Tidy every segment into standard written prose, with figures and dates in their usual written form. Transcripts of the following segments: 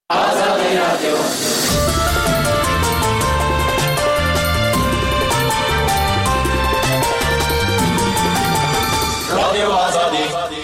آزادی رادیو رادیو آزادی.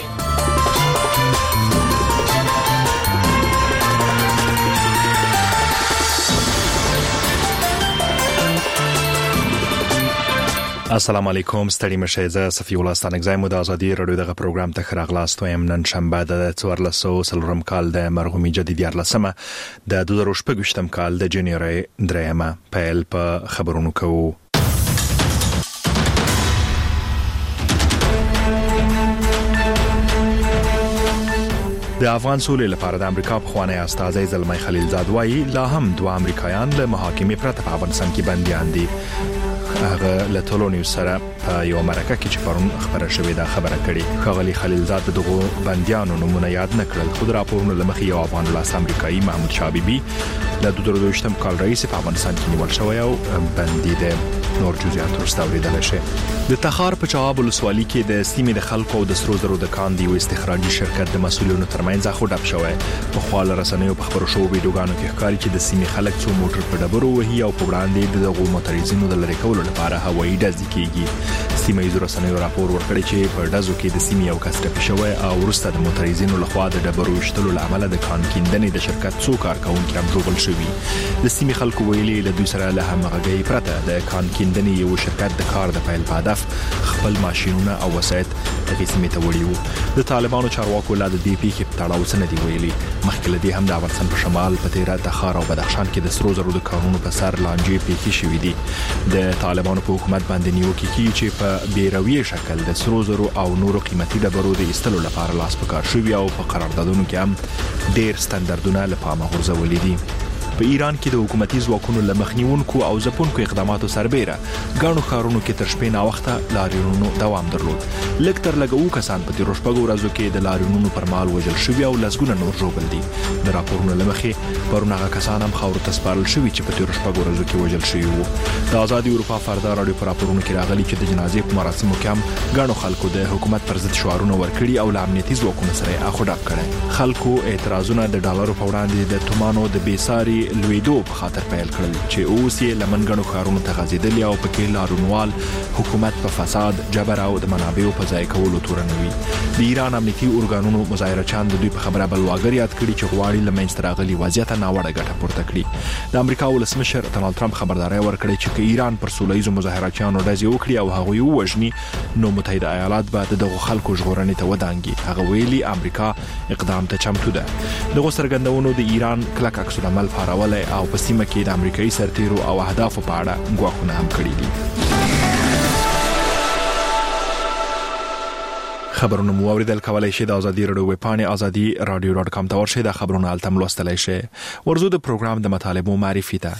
السلام علیکم، ستړي مشه. زه صفی الله ستانکزی مو د ازادي رادیو دغه پروګرام ته خراغلاست وایم. نن شنبه د 1400 کال د مرغومي جدید 14مه د 2018 کال د جنوري 3مه پیل په خبرونو کوو. د افغان سولې لپاره د امریکا پخوانی استازی زلمی خلیلزاد وایي لا هم دوه امریکایان له محاکمې پرته په افغانستان کې بنديان دي. هغه له ټولنیو سره په یو مرکه کې چې پرون خبره شوې ده خبره کړې. ښاغلي خلیلزاد دغه بنديانو نمونه یاد نکړل. خو راپورونه لمخې یو افغان لاس امریکایي محمود شابيبي له 2022 کال رئیس په افغانستان کې نیول شوی او بندي ده. نور جزئیات ورسته اوریدل شي. د تخار په چواب ولسوالۍ کې د سیمې د خلکو او د سرو زرو د کان دی استخراجي شرکت د مسولینو ترمنځ خډپ شوی. په خپل رسنیو په خبرو شو ویډیوګانو کې ښکاري چې د سیمې خلک څو موټر په ډبرو وهي او په وړاندې دغه موټریزینو د لری کولو لپاره هوایي ډزې کیږي. سیمې یې رسنیو راپور ورکړی چې په ډزو کې د سیمې یو کس ټپي شوی او وروسته د موټریزینو لخوا د ډبرو وشتلو لامل د کان کیندنې د شرکت څو کارکونکو هم ژوبل شوي. د سیمې خلکو ویلي له دوی سره له همغږي پرته د کان کیندنې یو شرکت د کار د پیل په هدف خپل ماشينونه او وسایط د سیمې ته وړي وو. د طالبانو چارواکو له دې پیښې په تړاو څه نه دی ویلي. مخکې له دې هم د افغانستان په شمال په تیره تخار او بدخشان کې د سرو زرو د کارونو په سر لانجې پیښې شوې دي. د طالبانو په حکومت باندې نیوکه کوي چې په بیروي شکل د سرو زرو او نورو قیمتي ډبرو د ایستلو لپاره لاس په کار شوی او په قراردادونو کې هم ډېر ستاندردونه له پامه غورځولي دي. په ایران کې د حکومتي ځواکونو لمخنیونکو او ځپونکو اقداماتو سربېره ګڼو ښارونو کې تر شپې ناوخته لاریونونو دوام درلود. لږ تر لږه کسان په تیرو شپږو ورځو کې د لاریونونو پر مهال وژل شوي او لسګونه نور ژوبل دي. د راپورونو له مخې پرون هغه کسان هم خاورو ته سپارل شوي چې په تیرو شپږو ورځو کې وژل شوي وو. د آزادي اروپا فردا رادیو پر راپورونو کې راغلي چې د جنازې په مراسمو کې هم ګڼو خلکو د حکومت پر ضد شعارونه ورکړي او له امنیتي ځواکونو سره یې اخډاپ کړي. خلکو اعتراضونه د ډالرو په وړاندې د تومانو د بیساري لویدو په خاطر پیل کړل چې اوس یې لمنګڼو ښارونو ته غځېدلي او پکې لارونوال حکومت په فساد، جبر او د منابعو په ځای کولو تورنوي. د ایران امنیتي ارګانونو مظاهرچیان د دوی په خبره بلواګر یاد کړي چې غواړي له منځته راغلي وضعیت ناوړه ګټه پورته کړي. د امریکا ولسمشر ډونالد ټرمپ خبرداري ورکړې چې ایران پر سولهییزو مظاهرچیانو ډزې وکړي او هغه یې وژني نو متحده ایالات به دغه خلکو ژغورنې ته ودانګي. هغه ویلي امریکا اقدام ته چمتو ده. دغه څرګندونو د ایران کلک عکس العمل پارولای او په سیمه کې د امریکایي سرتیرو او اهدافو په اړه ګواښونه هم کړي دي. خبرونه مو اوریدل کولای شئ د ازادي رادیو ویب پاڼې azadi.radio.com ته ورشئ. د خبرونو التم لوستلای شئ. ورزو د پروګرام د مطالبو معرفي ته.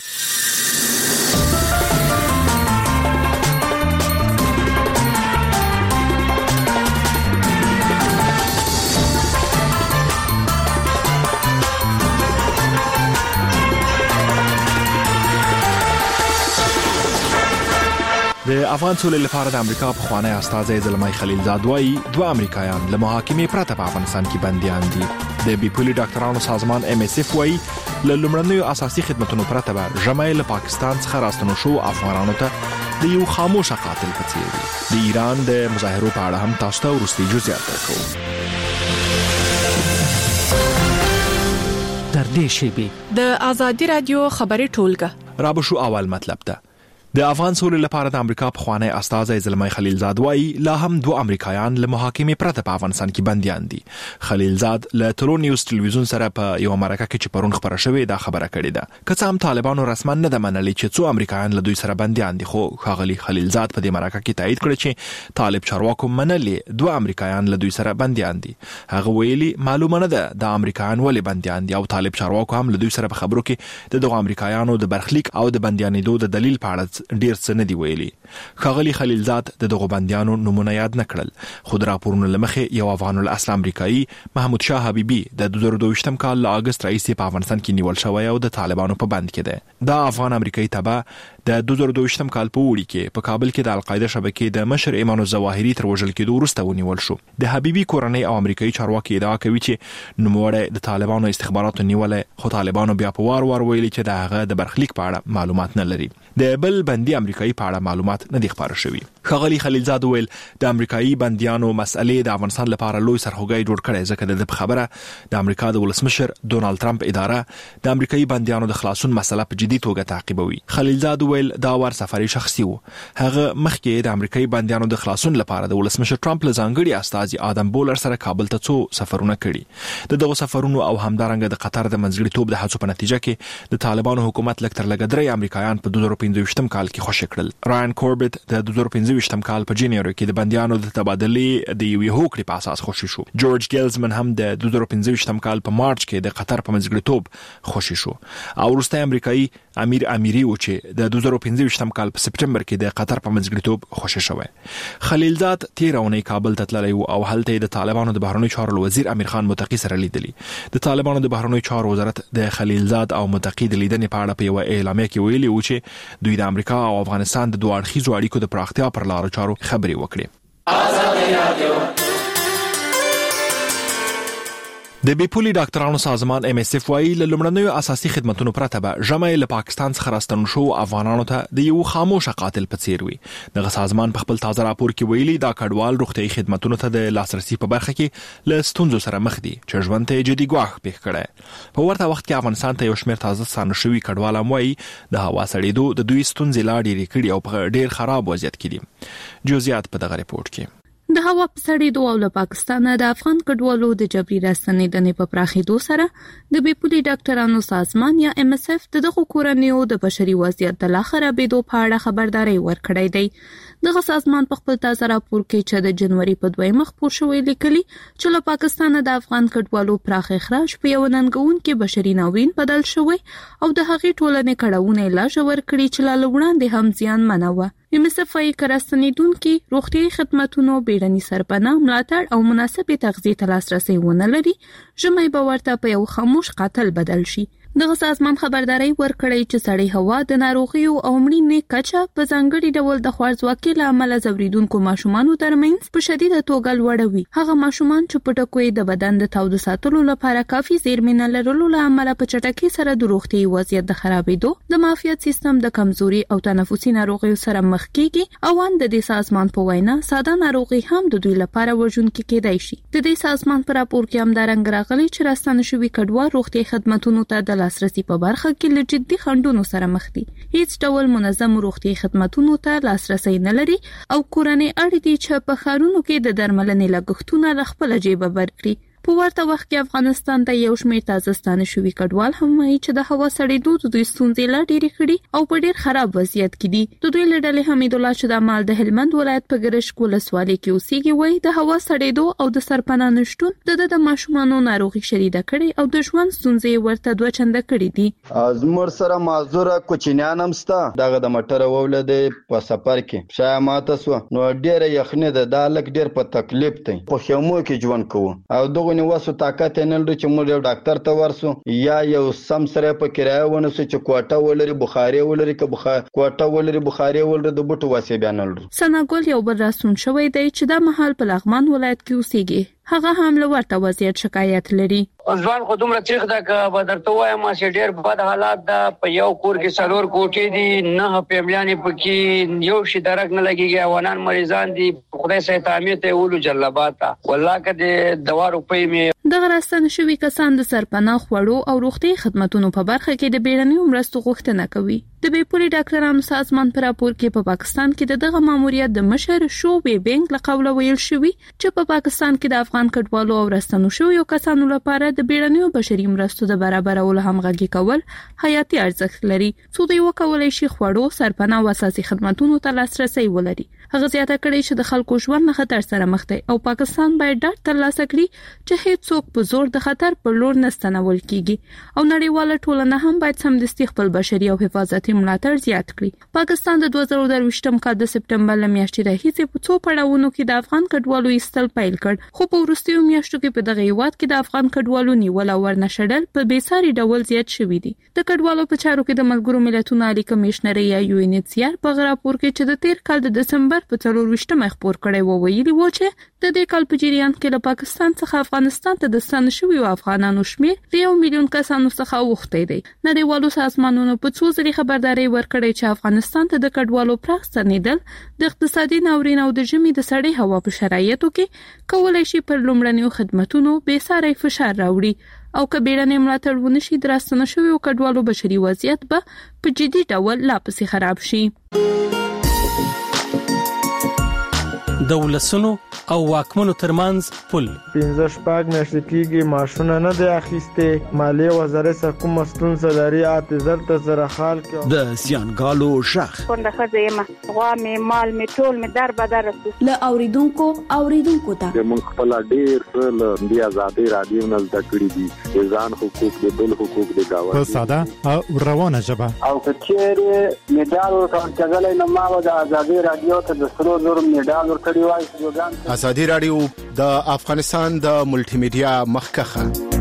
د افغان سولې لپاره د امریکا پخوانی استازی زلمی خلیلزاد وایي دوه امریکایان له محاکمې پرته په افغانستان کې بنديان دي. د بیپولي ډاکټرانو سازمان MSF وایي له لومړنیو اساسي خدماتو پرته به ژمای له پاکستان څخه راستنو شو افغانانو ته د یو خاموش قاتل په څیر دي. د ایران د مظاهرو په اړه هم تاسو ته ورستی جزئیات درکوم. در دې شیبه د ازادي رادیو خبري ټولګه رابو شو اول مطلب ده. د افغان سولې لپاره د امریکا پخوانی استازی زلمی خلیلزاد وایي لا هم دوه امریکایان له محاکمې پرته په افغانستان کې بنديان دي. خلیلزاد له ټولنیوز ټلویزیون سره په یو مرکه کې چې پرون خبره شوې دا خبره کړې ده. که څه هم طالبانو رسما نه ده منلې چې څو امریکایان له دوی سره بنديان دي، خو ښاغلي خلیلزاد په دې مرکه کې تایید کړ چې طالب چارواکو منلې دوه امریکایان له دوی سره بنديان دي. هغه ویلي معلومه نه ده د امریکایان ولې بنديان دي او طالب چارواکو هم له دوی سره په خبرو کې دغه امریکایانو د برخلیک او د بنديانېدو د دلیل په اړه ډیر څه نه دی ویلي. ښاغلي خلیلزاد دغه بنديانو نمونه یاد نکړل، خو د راپورونو لمخې یو افغان الاصل امریکایي محمود شاه حبیبي د 2022م کال له اگست راهیسې په افغانستان کې نیول شوی او د طالبانو په بند کې دی. دا افغان امریکایي تبع د 2022م کال په وړي کې په کابل کې د القاعده شبکې د مشر ایمان الظواهری تر وژل کېدو وروسته ونیول شو. د حبیبي کورنۍ او امریکایي چارواکي ادعا کوي چې نوموړی د طالبانو استخباراتو نیولې، خو طالبانو بیا په وار ویلي چې د هغه د برخلیک په اړه معلومات نه لري. د بل بندي امریکایي په اړه معلومات نه دي خبره شوي. ښاغلي خلیلزاد ویل د امریکایي بنديانو مسئلې د افغانستان لپاره لوی سرخوږی جوړ کړي، ځکه د خبره د امریکا د ولسمشر ډونالد ټرمپ اداره د امریکایي بنديانو د خلاصون مسله په جدي توګه تعقیبوي. خلیلزاد ویل دا ور سفري شخصي وو. هغه مخکې د امریکایي بنديانو د خلاصون لپاره د ولسمشر ټرمپ له ځانګړي استازي آدم بولر سره کابل ته څو سفرونه کړي. دغه سفرونو او همدارنګه د قطر د منځګړیتوب د هڅو په نتیجه کې د طالبانو حکومت لکتر لګدري امریکایان په 2015م کال کې خوشی کړل. رایان کوربت د 2015م کال په جنوري کې د بنديانو د تبادلې د یو هوکړې په اساس خوشی شو. جورج ګیلزمن هم د 2015م کال په مارچ کې د قطر په منځګړیتوب خوشی شو. او وروسته امریکایي امیر امیری و چې د 2015م کال په سپټمبر کې د قطر په منځګړیتوب خوشی شوی. خلیلزاد تیرونه کابل ته تللی او هلته د طالبانو د بهرنی چارو وزیر امیر خان متقی سره لیدلی. د طالبانو د بهرنی چارو وزارت د خلیلزاد او متقی د لیدنې په اړه په یو اعلامیه کې ویلي و چې دوی د امریکا او افغانستان د دوه اړخیزو اړیکو د پراختیا پر لارو چارو خبرې وکړي. د بیپولي ډاکټرانو سازمان MSF وايي له لومړنیو اساسي خدماتو پرته به ژمې له پاکستان څخه راستنو شو افغانانو ته د یو خاموشه قاتل په څیر وي. دغه سازمان په خپل تازه راپور کې ویلي دا کډوال روغتيایي خدماتو ته د لاسرسي په برخه کې له ستونزو سره مخ دي چې ژوند ته جدي ګواښ پیښ کړي. په ورته وخت کې افغانستان ته یو شمېر تازه ستانه شوي کډوال هم وايي د هوا سړېدو د دوی ستونزې لا ډېرې کړي او په ډېر خراب وضعیت کې دي. جزئیات په دغه ریپورت کې. د هوا په سړېدو او له پاکستانه د افغان کډوالو د جبري راستنېدنې په پراخېدو سره د بیپولي ډاکټرانو سازمان یا MSF دغه کورنیو د بشري وضعیت د لا خرابېدو په اړه خبرداري ورکړې دی. دغه سازمان په خپل تازه راپور کې چې د جنوري په 2 خپور شوی لیکلي چې له پاکستانه د افغان کډوالو پراخ اخراج په یو ننګونکو بشري ناورین بدل شوی او د هغې ټولنې کړهونه لا ژور کړي چې لا وړاندې هم زیان منوه. MSF وايي کراستنیدونکو روغتيایي خدماتونو بیړني سرپناه ملاتړ او مناسبې تغذیه ته لاسرسي ونه لري، ژمې به ورته په یو خاموش قاتل بدل شي. دغه سازمان خبرداري ورکړی چې سړی هوا د ناروغیو او مړینې کچه په ځانګړي ډول د خوارځواکۍ له امله زوریدونکو ماشومانو ترمنځ په شدیده توګه لوړوي. هغه ماشومان چې په ټکوي د بدن د تاوده ساتلو لپاره کافي زیرمې نه لرلو له امله په چټکۍ سره د روغتيایي وضعیت د خرابېدو، د معافیت سیستم د کمزوري او تنفسي ناروغیو سره مخ کیږي او د دې سازمان په وینا ساده ناروغي هم د دوی لپاره وژونکې کېدای شي. د دې سازمان پر راپور کې هم دا رنګ راغلی چې راستنه شوي کډوال روغتيایي خدماتونو ته د لاسرسي په برخه کې له جدي خنډونو سره مخ دي. هیڅ ډول منظم روغتيایي خدماتونو ته لاسرسي نه لري او کورنۍ اړ دي چې په ښارونو کې د درملنې لګښتونه له خپل جیبه ورکړي. په ورته وخت کې افغانستان ته یو شمېر تازه ستانه شوي کډوال هم وایي چې د هوا سړېدو د دوی ستونزې لا ډېرې کړي او په ډېر خراب وضعیت کې دي. د دوی له ډلې حمید الله چې د مال د هلمند ولایت په ګرشک ولسوالۍ کې اوسېږي وایي د هوا سړېدو او د سرپناه نشټون د ماشومانو ناروغي شدیده کړي او د ژوند ستونزې ورته دوه چنده کړي دي. زموږ سره معذوره کوچنیان هم ستا دغه د مټره وولد په سفر کې شای ماته سو نو ډېر یخنه ده دا لک ډېر په تکلیف دی په خیمو کې ژوند کوو او دغه واسو طاقت نه لري چې موږ یو ډاکټر ته ورسو یا یو سم سره په کرایه ونسو چې کوټه ولري بخاري ولري که کوټه ولري بخاري ولري د بوټو واسه بیان لري. سناګل یو بل راسون شوی دی چې د محل په لغمان ولایت کې اوسېږي. هغه هم له ورته وضعیت شکایت لري. ځوان خو دومره تریخ ده که به درته وایم چې ډېر بد حالات ده. په یو کور کې 4 کوټې دي، 9 فیملیانې پکې، یو شي درک نه لګېږي، افغانان مریضان دي. خدای سه تعمیه ته ولو جلباته والله که د دوا روپۍ مې دغه راستنه شوي کسان د سرپناه خوړو او روغتي خدماتونو په برخه کې د بیړنیو مرستو غوښتنه کوي. د بیپولي ډاکټرانو سازمان پر راپور کې په پاکستان کې دغه ماموریت د مشر شوبې بینک له قوله ویل شوی چې په پاکستان کې د افغان کډوالو او راستنو شویو کسانو لپاره د بیړنیو بشري مرستو د برابرولو همغږي کول حیاتي ارزښت لري. څو دوی وکولای شي خوړو، سرپناه او اساسي خدماتونو ته لاسرسي ولري. هغه زیاته کړې چې د خلکو ژوند نه خطر سره مخ دی او پاکستان باید ډاډ ترلاسه کړي چې هیڅوک په زور د خطر په لور نه ستنول کیږي او نړیواله ټولنه هم باید سمدستي خپل بشري او حفاظتي ملاتړ زیات کړي. پاکستان د 2023م کال د سپټمبر لمیاشتې راهیسې په څو پړاوونو کې د افغان کډوالو ایستل پیل کړ، خو په وروستیو میاشتو کې په دغه هیواد کې د افغان کډوالو نیول او ورنشړل په بیساري ډول زیات شوي دي. د کډوالو په چارو کې د ملګرو ملتونو عالی کمشنر یا UNHCR په راپور کې چې د تیر کال د دسمبر په 24مه خبر کړی و ویلي و چې د دې کال په جریان کې له پاکستان څخه افغانستان ته د ستنه شویو افغانانو شمېر 1 میلیون کسانو څخه اوښتی دی. نړیوالو سازمانونو په څو ځلې خبرداري ورکړې چې افغانستان ته د کډوالو پراخ ستنېدل د اقتصادي ناورین او د ژمي د سړې هوا په شرایطو کې کولای شي پر لومړنیو خدماتو بې ساري فشار راوړي او کبیرانه ملاتړ ونشي درستنه شویو کډوالو بشري وضعیت به په جدي ډول لا پسې خراب شي. د ولسونو او واکمنو ترمنځ پل 15 میاشتې کېږي معاشونه نه دی اخیسته، مالیه وزارت سره کوم ستونزه لري اعتذار ته سره حال کې د زیانګالو شخ څنګه خزه غوا می مال می ټول می در بدر له اوریدونکو ته موږ خپل ډیر څه د آزادۍ رادیو نه زده کړی دي، ځان حقوق د بل حقوق د گاوند په ساده او روانه ژبه او کچېره میډال ورکړل نه ما د آزادۍ رادیو ته د سرو زر میډال ورکړی وای. آزادی رادیو د افغانستان د ملټي میډیا مخکخه.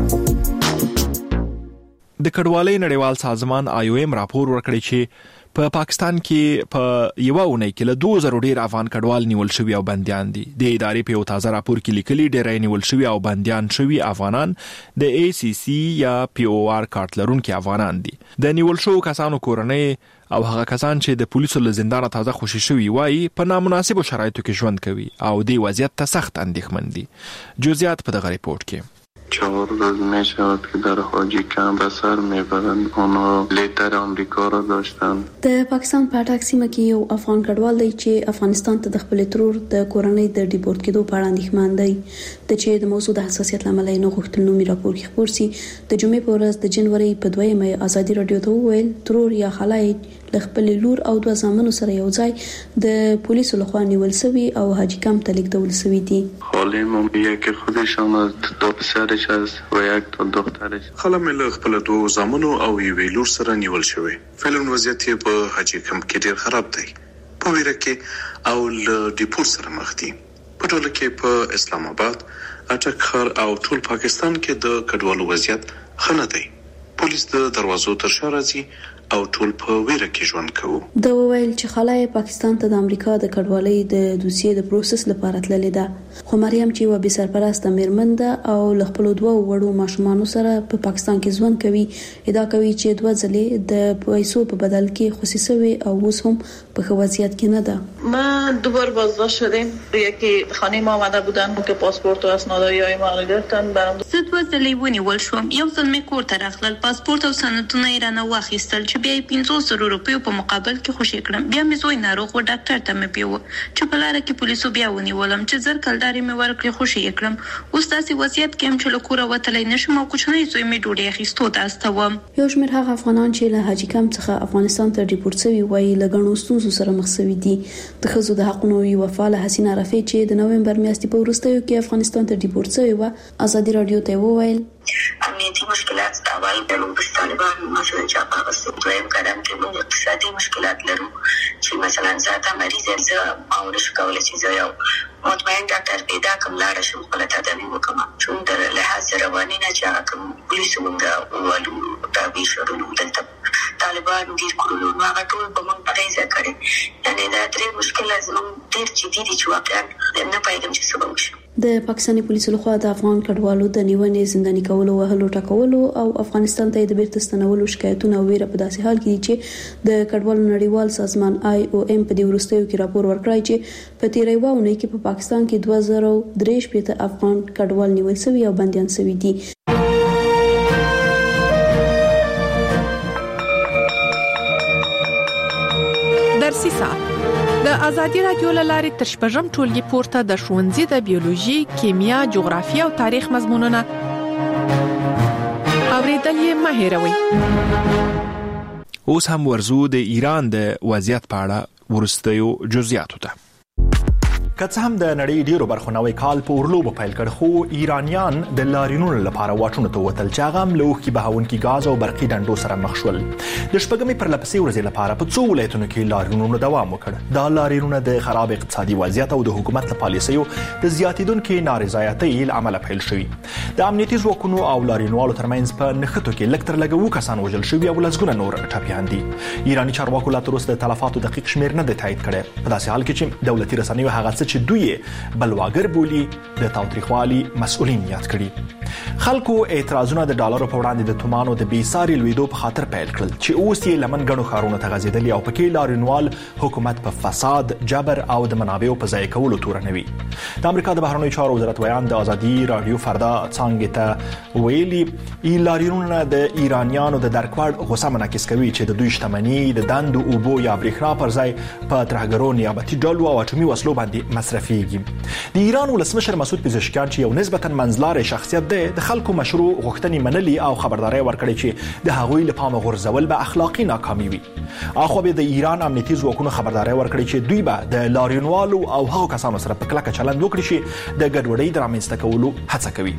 د کډوالۍ نړیوال سازمان IOM راپور ورکړی چې په پاکستان کې په یو اونۍ کې له 2000 ډیر افغان کډوال نیول شوی او بنديان دي. د ادارې په یو تازه راپور کې لیکلي ډیری نیول شوی او بنديان شوی افغانان د ACC یا POR کارت لرونکي افغانان دي. د نیول شوو کسانو کورنۍ او هغه کسان چې د پولیسو له زندانه تازه خوشي شوی وای په نامناسبو شرایطو کې ژوند کوي او د وضعیت ته سخت اندېښمن دي. جزئیات په دغه ریپورت کې 4 روز می شود که در حاجی کمپ به سر میبرند. اونا لیتر آمریکا را داشتن. د پاکستان په اټک سیمه کې یو افغان کډوال دی چې افغانستان ته د خپل ترور د کورنۍ د ډیپورت کېدو په اړه اندېښمن دی. د چې د موضوع د حساسیت لامل نه غوښتل نومي راپور کې خبر سي. د جمعې په ورځ د جنوري په 2مه ازادي رادیو ته وویل ترور یا خلای له خپل لور او 2 زامنو سره یو ځای د پولیسو لخوا نیول شوی او حاجی کمپ ته لیږدول شوی دي. خالم یک خودشان از دو پسرش است و یک تا دخترش. خالم له خپل 2 زامنو او یو لور سره نیول شوی. فعلا وضعیت په حاجی کمپ کې ډیر خراب دی. په ویره کې او ل ډیپورت سره مخ دي. په ټوله کې په اسلام آباد، اټک ښار او ټول پاکستان کې د کډوالو وضعیت ښه نه دی. پولیس د دروازو تر شا راځي او ټول په ویره کې ژوند کوو. د ویل چې خلای پاکستان ته د امریکا د کډوالۍ د دوسیې د پروسس لپاره تللې ده، خو مریم چې و به سرپرست میرمن ده او له خپل 2 وړو ماشومانو سره په پاکستان کې ژوند کوي، ادعا کوي چې 2 ځلې د پیسو په بدل کې خصوصي او اوس هم په ښه وضعیت کې نه ده. من 2 بار بازداشت شدیم. یکی خانه ما آمده بودن که پاسپورت و اسنادهای ما رو گرفتن. برام 2 ځلې ونیول شوم. یو ځل مې کور ته راغلل، پاسپورت او سندونه یې رانه واخیستل چې بیا 500 روپیو په مقابل کې خوشی کړم. بیا مې زوی ناروغ و، ډاکټر ته مې بیو چې په لار کې پولیسو بیا ونیولم چې زر کلداري مې ورکړي خوشی کړم. اوس داسې وضعیت کې هم چې له کوره وتلای نشم او کوچنی زوی مې ډوډۍ اخیستو ته استوم. یو شمېر هغه افغانان چې له حاجی کمپ څخه افغانستان ته ډیپورت شوي وایي له ګڼو ستونزو سره مخ شوي دي. د ښځو د حقونو یوه فعاله حسینه رفیع چې د نومبر میاشتې په وروستیو کې افغانستان ته ډیپورت شوې وه ازادي رادیو ته وویل امنیتی مشکلات اول دلو بس طالبان مثلا جاپا بس دویم قدم کې موږ اقتصادي مشکلات لرو چې مثلا ذاته مریض زه او نشو کولای چې زه یو مطمئن ډاکټر پیدا کوم لاړ شم خپل تداوی وکم چې د لحاظ رواني نه چې کوم پولیس موږ ولو تابع شروع دلته طالبان ډیر کړو نو هغه ټول په موږ پریزه کړي یعنی دا درې مشکلات زموږ ډیر جدي دي چې واقعا نه پېدم چې سبب شي. د پاکستاني پولیسو لخوا د افغان کډوالو د نیونې زنداني کولو وهلو ټاکولو او افغانستان ته د بیرته ستنولو شکایتونه ویره په داسې حال کې دي چې د کډوالو نړیوال سازمان IOM په دې وروستیو کې راپور ورکړی چې په تیرې واونه کې په پاکستان کې 2023 افغان کډوال نیول شوي او بنديان شوي دي. درسي ساعت د ازادي رادیو لارې تر شپږم ټولګي پورته د ښوونځي د بیولوژي، کیمیا، جغرافیه او تاریخ مضمونونه اوریدل یې مه هېروئ. اوس هم ورزو د ایران د وضعیت په اړه ورستیو جزئیاتو ته. که څه هم د نړۍ ډیرو برخو نوی کال په اورلوبو پیل کړ، خو ایرانیان د لارینونو لپاره واټونو ته وتل چې هغه هم له اوښکې بهونکي ګاز او برقي ډنډو سره مخ شول. د شپږمې پرلپسې ورځې لپاره په څو ولایتونو کې لارینونو دوام وکړ. دا لارینونه د خراب اقتصادي وضعیت او د حکومت له پالیسیو د زیاتېدونکې نارضایتۍ له امله پیل شوي. د امنیتي ځواکونو او لارینوالو ترمنځ په نښتو کې لږ تر لږه 7 کسان وژل شوي او لسګونه نور ټپیان دي. ایراني چارواکو لا تر اوسه د تلفاتو دقیق شمېر نه دی تایید کړی، په داسې حال کې چې دولتي رسنیو هغه څه چې دوی بلواګر بولي د تاوتریخوالي مسؤلین یاد کړي. خلکو اعتراضونه د ډالرو په وړاندې د تومانو د بېساري لویدو په خاطر پیل کړل چې اوس یې لمن ګڼو ښارونو ته غځېدلي او پکې لارینوال حکومت په فساد، جبر او د منابعو په ضایع کولو تورنوي. د امریکا د بهرنیو چارو وزارت ویان د ازادي رادیو فردا څانګې ته ویلي لارینونه د ایرانیانو د درک وړ غوسه منعکس کوي چې د دوی شتمني د دندو، اوبو یا برېښنا پر ځای په ترهګرو، نیابتي ډلو او اټومي وسلو باندې مصرفيږي. د ایران ولسمشر مسعود پزشکیان چې یو نسبتا منځلارې شخصیت دی، د خلکو مشروع غوښتنې منلي او خبرداري ورکړي چې د هغوی له پامه غورځول به اخلاقی ناکامي وي. اخو به د ایران امنیتي ځواکونو خبرداري ورکړي چې دوی به د لارینوالو او هغو کسانو سره په کلکه چلند وکړي چې د ګډوډۍ د رامنځته کولو هڅه کوي.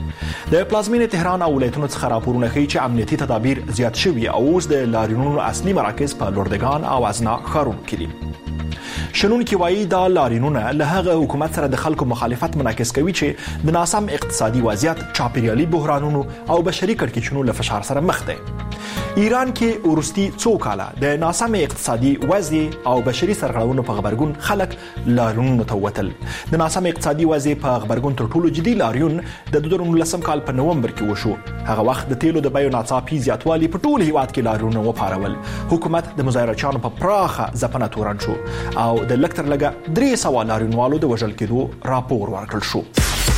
د پلازمینې تهران او ولایتونو څخه راپورونه ښیي چې امنیتي تدابیر زیات شوي او اوس د لارینونو اصلي مراکز په لوردګان او ازنا ښارونو کې دي. شنونکي وایي دا لارینونه له هغه حکومت سره د خلکو مخالفت منعکس کوي چې د ناسم اقتصادي وضعیت، چاپیریالي بحرانونو او بشري کړکېچونو له فشار سره مخ دی. ایران کې وروستي څو کاله د ناسم اقتصادي وضع او بشري سرغړونو په غبرګون خلک لارینونو ته وتل. د ناسم اقتصادي وضع په غبرګون تر ټولو جدي لارین د 2019 کال په نومبر کې وشو. هغه وخت د تیلو د بیو ناڅاپي زیاتوالي په ټول هیواد کې لارینونه وپارول. حکومت د مظاهرچیانو په پراخه ځپنه تورن شو او د لږ تر لږه 300 لارینوالو د وژل کېدو راپور ورکړل شو.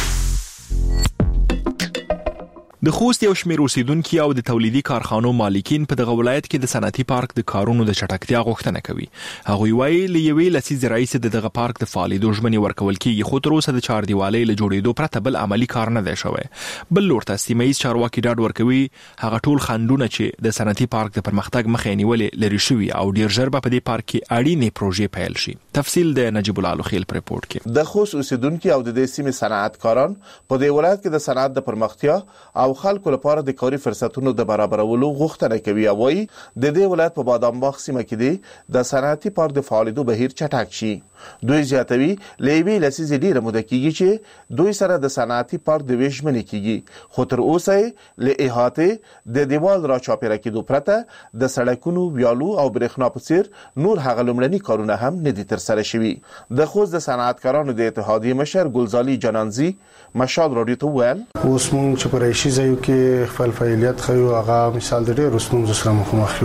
د خوست یو شمېر اوسیدونکي او د تولیدي کارخانو مالکین په دغه ولایت کې د صنعتي پارک د کارونو د چټکتیا غوښتنه کوي. هغوی وایي له یوې لسیزې راهیسې د دغه پارک د فعالیدو ژمنې ورکول کېږي، خو تر اوسه د چاردیوالۍ له جوړېدو پرته بل عملي کار نه دی شوی. بل لور ته سیمه ییز چارواکي ډاډ ورکوي هغه ټول خنډونه چې د صنعتي پارک د پرمختګ مخه یې نیولې لرې شوي او ډېر ژر به په دې پارک کې اړینې پروژې پیل شي. تفصیل د نجیب الله لوخیل په رپورټ کې. د خوست اوسیدونکي او د دې سیمې صنعتکاران په دې ولایت کې د صنعت د پرمختیا او خلکو لپاره د کاري فرصتونو د برابرولو غوښتنه کوي او وايي د دې ولایت په بادام باغ سیمه کې دی د صنعتي پارک د فعالیدو بهیر چټک شي. دوی زیاتوي لېوی لسیزې ډیره موده کېږي چې دوی سره د صنعتي پارک د ویشمنې کېږي، خو تر اوسه له احاطې د دیوال را چاپیره کېدو پرته د سړکونو، ویالو او برېښنا په څیر نور هغه لومړني کارونه هم نه دي ترسره شوي. د خوست د صنعتکارانو د اتحادیې مشر ګلزالي جنانزي مشال رادیو ته وویل اوس مونږ چې په رئیسي ځایو کې خپل فعالیت خو هغه مثال د ډېرو ستونزو سره مخامخ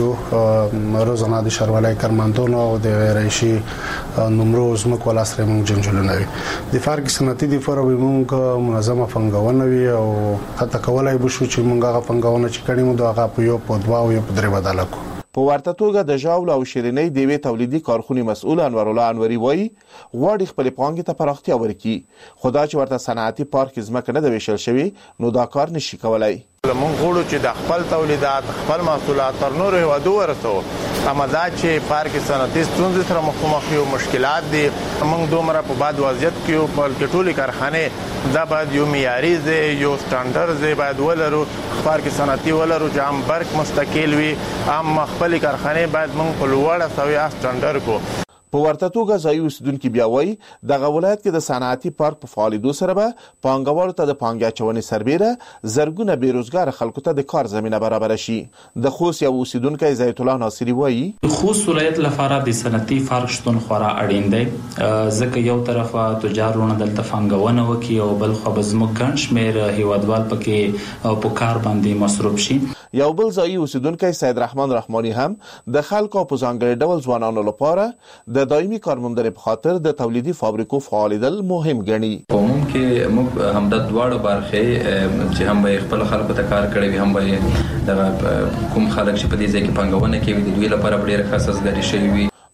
یو. روزانه د ښاروالۍ کارمندانو او د رئیسي نمرو زموږ ولا سره مونږ جنجالونه وي. د فرق صنعتي د فورا به مونږ منظمه فنګونه وي او حتی کولای بشو چې مونږ هغه فنګونه چې کړي مو دغه په یو په دوا او یو په درې بدل کو. په ورته توګه د ژاول او شیرینۍ د وی تولیدي کارخونې مسؤل انور الله انوري وایي غواړي خپل پانګې ته پراختیا ورکړي، خدا چې ورته صنعتي پارک ځمکه نه د ویشل شوی نو دا کار نشي کولای. موږ غواړو چې د خپل تولیدات، خپل محصولات تر نورو هیوادو ورسوو. اما دا چې پارک صنعتي ستونزې سره مخامخ یو مشکلات دي، موږ دومره په بد وضعیت کې یو بلکې ټولې کارخانې دا باید یو معیاري ځای، یو سټانډرډ ځای باید ولرو، پارک صنعتي ولرو چې هم برق مستقل وي، هم خپل کارخانې باید موږ په لوړه سویه سټانډرډ کو. په ورته توګه ځایي اوسیدونکي بیا وایي دغه ولایت کې د صنعتي پارک په فعالیدو سره به پانګوالو ته د پانګې اچونې سربیره زرګونه بیروزګار خلکو ته د کار زمینه برابر شي. د خوست یو اوسیدونکی زیت الله ناصری وایي خوست ولایت لپاره د صنعتي پارک شتون خورا اړین دی، ځکه یو طرفه تجارونه دلته پانګونه وکړي او بل خو به زموږ ګڼ شمېر هیوادوال پکې په کار باندې مصروف شي. یو بل ځایي اوسیدونکی سید رحمان رحماني هم د خلکو په ځانګړي ډول ځوانانو لپاره د دایمي کارموندنې په خاطر د تولیدي فابریکو فعالیدل مهم ګڼي. په عموم کې موږ هم د دواړو برخې چې هم به خپل خلکو ته کار کړی وي، هم به د کوم خلک چې په دې ځای کې پانګونه کوي د دوی لپاره ډېر خاص ځای شوی وي.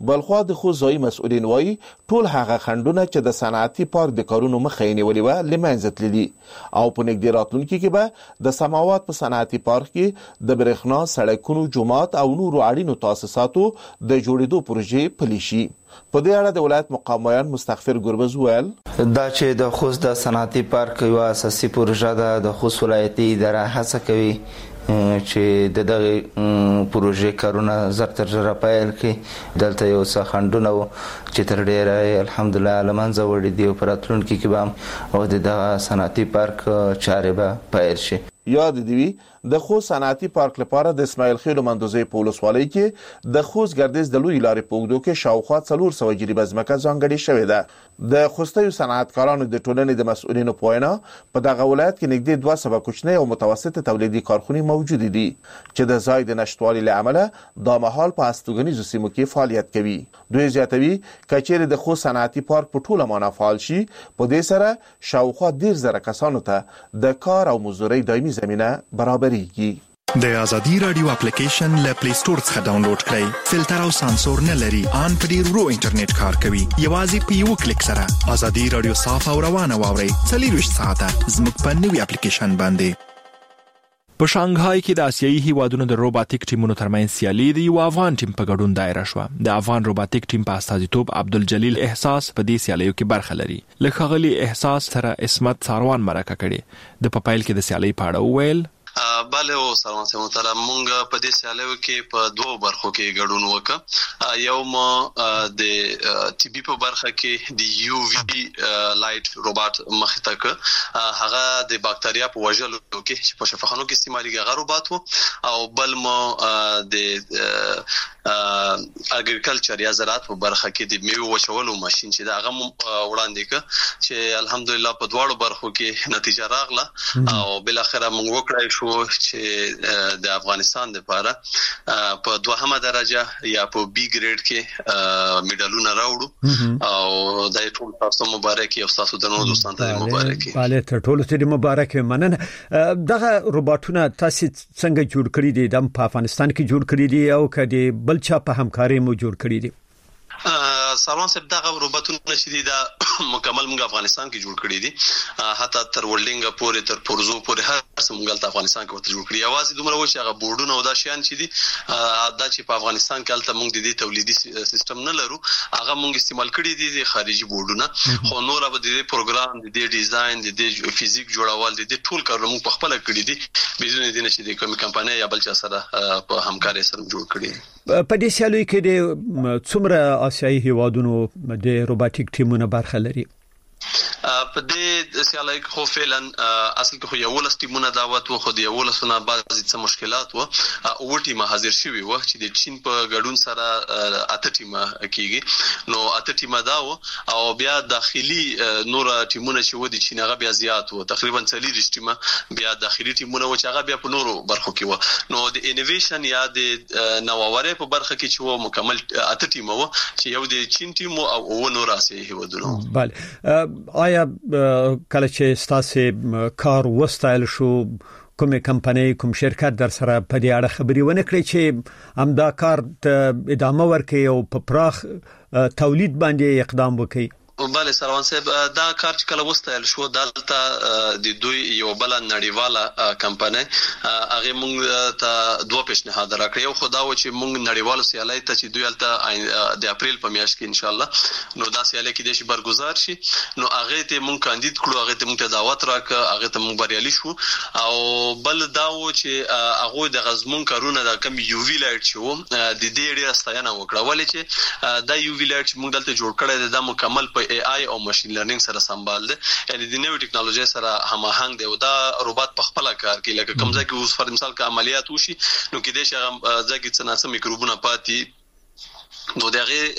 بلخوا د خو ځای مسؤلین وایي ټول هغه خندونه چې د صنعتي پارک د کارونو مخه یې نیولې وه له منځه تللي او په نږدې راتلونکي کې به د سماوات په صنعتي پارک کې د برېښنا، سړکونو، جومات او نورو اړینو تاسیساتو د جوړېدو پروژې پلي شي. په دې اړه د ولایت مقام مستغفر ګربز ویل دا چې د خوست د صنعتي پارک یو اساسي پروژه ده. د خوست ولایتي اداره هڅه کوي چې د دغه پروژې کارونه زر تر زر پیل کړي. دلته یو څه خنډونه و چې تر ډیره الحمدلله له منځه وړي دي او په راتلونکي کې به او د دغه صنعتي پارک چارې به پیل شي. یاد دی د خوست صنعتي پارک لپاره د اسماعیل خیل مندوزي په ولسوالۍ کې د خوست ګردیز د لوی لارې په اوږدو کې شاوخوا 400 جریبه ځمکه ځانګړې شوې ده. د خوستي صنعتکارانو د ټولنې د مسؤلینو په وینا په دغه ولایت کې نږدې 200 کوچنۍ او متوسطه تولیدي کارخانې موجود دي چې د ځای د نشټوالي له امله د مهال په استوګنیزو سیمو کې فعالیت کوي. دوی زیاتوي کچېره د خوست صنعتي پارک په ټوله معنا فعال شي په دې سره شاوخوا 10,000 کسانو ته د کار او مزدوري دایمي زمينه برابرېږي. د ازادي رادیو اپلیکیشن له پلی سٹور څخه ډاونلوډ کړئ. فلټر او سانسور نه لري. ان په ډیر ورو انټرنیټ کار کوي. یوازې په یو کلیک سره ازادي رادیو صاف او روانه واورئ. 24 ساعته زموږ په نوې اپلیکیشن باندې. په شانګهای کې د آسیایي هیوادونو د روباتیک ټیمونو ترمنځ سیالي د یو افغان ټیم په ګډون دایره شوه. د افغان روباتیک ټیم په استازیتوب عبدالجلیل احساس په دې سیالیو کې برخه لري. له ښاغلي احساس سره اسمت ساروان مرکه کړي. د پایل کې د سیالي په اړه وویل بله او سلام محترم مونږ په دې سیالیو کې په دوه برخو کې ګډون وکړ. یو ما د ټي بي په برخه کې د یو وی لایټ روباټ مخې ته ک هغه د باکتریا په وژلو کې چې په شفاخانو کې استعمالي هغه روباټ وو او بل ما د اګریکلچر یا زراعت په برخه کې د میوه وچولو ماشين چې دا هغه وړاندې ک چې الحمدلله په دواړو برخو کې نتیجه راغله او بل اخره موږ وکړای شو چې د افغانستان لپاره په دوهمه درجه یا په بي ګریډ کې میډالونه راوړو او د ټول تاسو مبارک او تاسو د نورو دوستانو ته مبارک. bale ته ټول ته مبارک. مننه. دغه روباټونه تاسو څنګه جوړ کړی دي؟ د افغانستان کې جوړ کړی دي او کدي بل چا په همکاري مو جوړ کړی دي؟ سروان صاحب دغه روباټونه چې دي دا مکمل موږ افغانستان کې جوړ کړی دي. حتی تر ولډینګ پورې تر پورزو پورې هر څه موږ ته افغانستان کې ورته جوړ کړی. اواز دومره و چې هغه بورډونه او دا شیان چې دي دا چې په افغانستان کې الته موږ د دې تولیدي سیستم نه لرو هغه موږ استعمال کړی دي د خارجي بورډونه. خو نور به د دې پروګرام د دې ډیزاین د دې فزیک جوړول د دې ټول کار موږ په خپل کړی دي بدون دې نشي د کوم کمپنۍ یا بل چا سره په همکاري سره جوړ کړی. په دې سیالي کې د څومره آسیایي هیوادونو د روباتیک ټیمونو برخه لري؟ په دې سیالي کې خو فعلا اصل کې خو یو ولس ټیمونه دعوت و خو د یو ولسونه بعضی څه مشکلات و او ټیمه حاضر شوی و چې د چین په ګډون سره اته ټیمه کیږي. نو اته ټیمه دا و او بیا داخلي نور ټیمونه چې و د چین هغه بیا زیات و تقریبا 40 ټیمه بیا داخلي ټیمونه و چې هغه بیا په نورو برخو کې و. نو د انوویشن یا د نوښت په برخه کې چې و مکمل اته ټیمه و چې یو د چین ټیم او نور آسیایي هیوادونو. bale آیا کله چې تاسو کار وستایل شو کومه کمپنۍ کوم شرکت در سره په دې اړه خبري ونه کړی چې همدا کار ادامه ورکړي او په پراخ تولید باندې اقدام وکړي؟ بله سروان صاحب دا کار چې کله وستایل شو دلته د دوی یو بل نړیواله کمپنۍ هغه موږ ته دوه پیشنهاد راکړي. یو خدا و چې موږ نړیوالو سیالۍ ته چې دوی الته د اپریل په میاشت کې ان شاء الله نو دا سیالۍ کې د شي برگزار شي نو هغه ته موږ کاندید کړو هغه ته موږ دعوت راکړه هغه ته موږ بریالي شو. او بل دا و چې هغه د غزمون کارونه د کم یو وی لایټ شو د دې ډیره ستاینه وکړه ولې چې دا یو وی لایټ موږ دلته جوړ کړی د مکمل په اي اي او ماشين لرنینګ سره سمبال دي یعنی د نوې ټکنالوژي سره هماهنګ دی او دا روباټ په خپل کار کوي لکه کوم ځکه اوس فر مثال کا عملیات وشي نو کې د شغه ځکه څنګه میکروبونه پاتې نو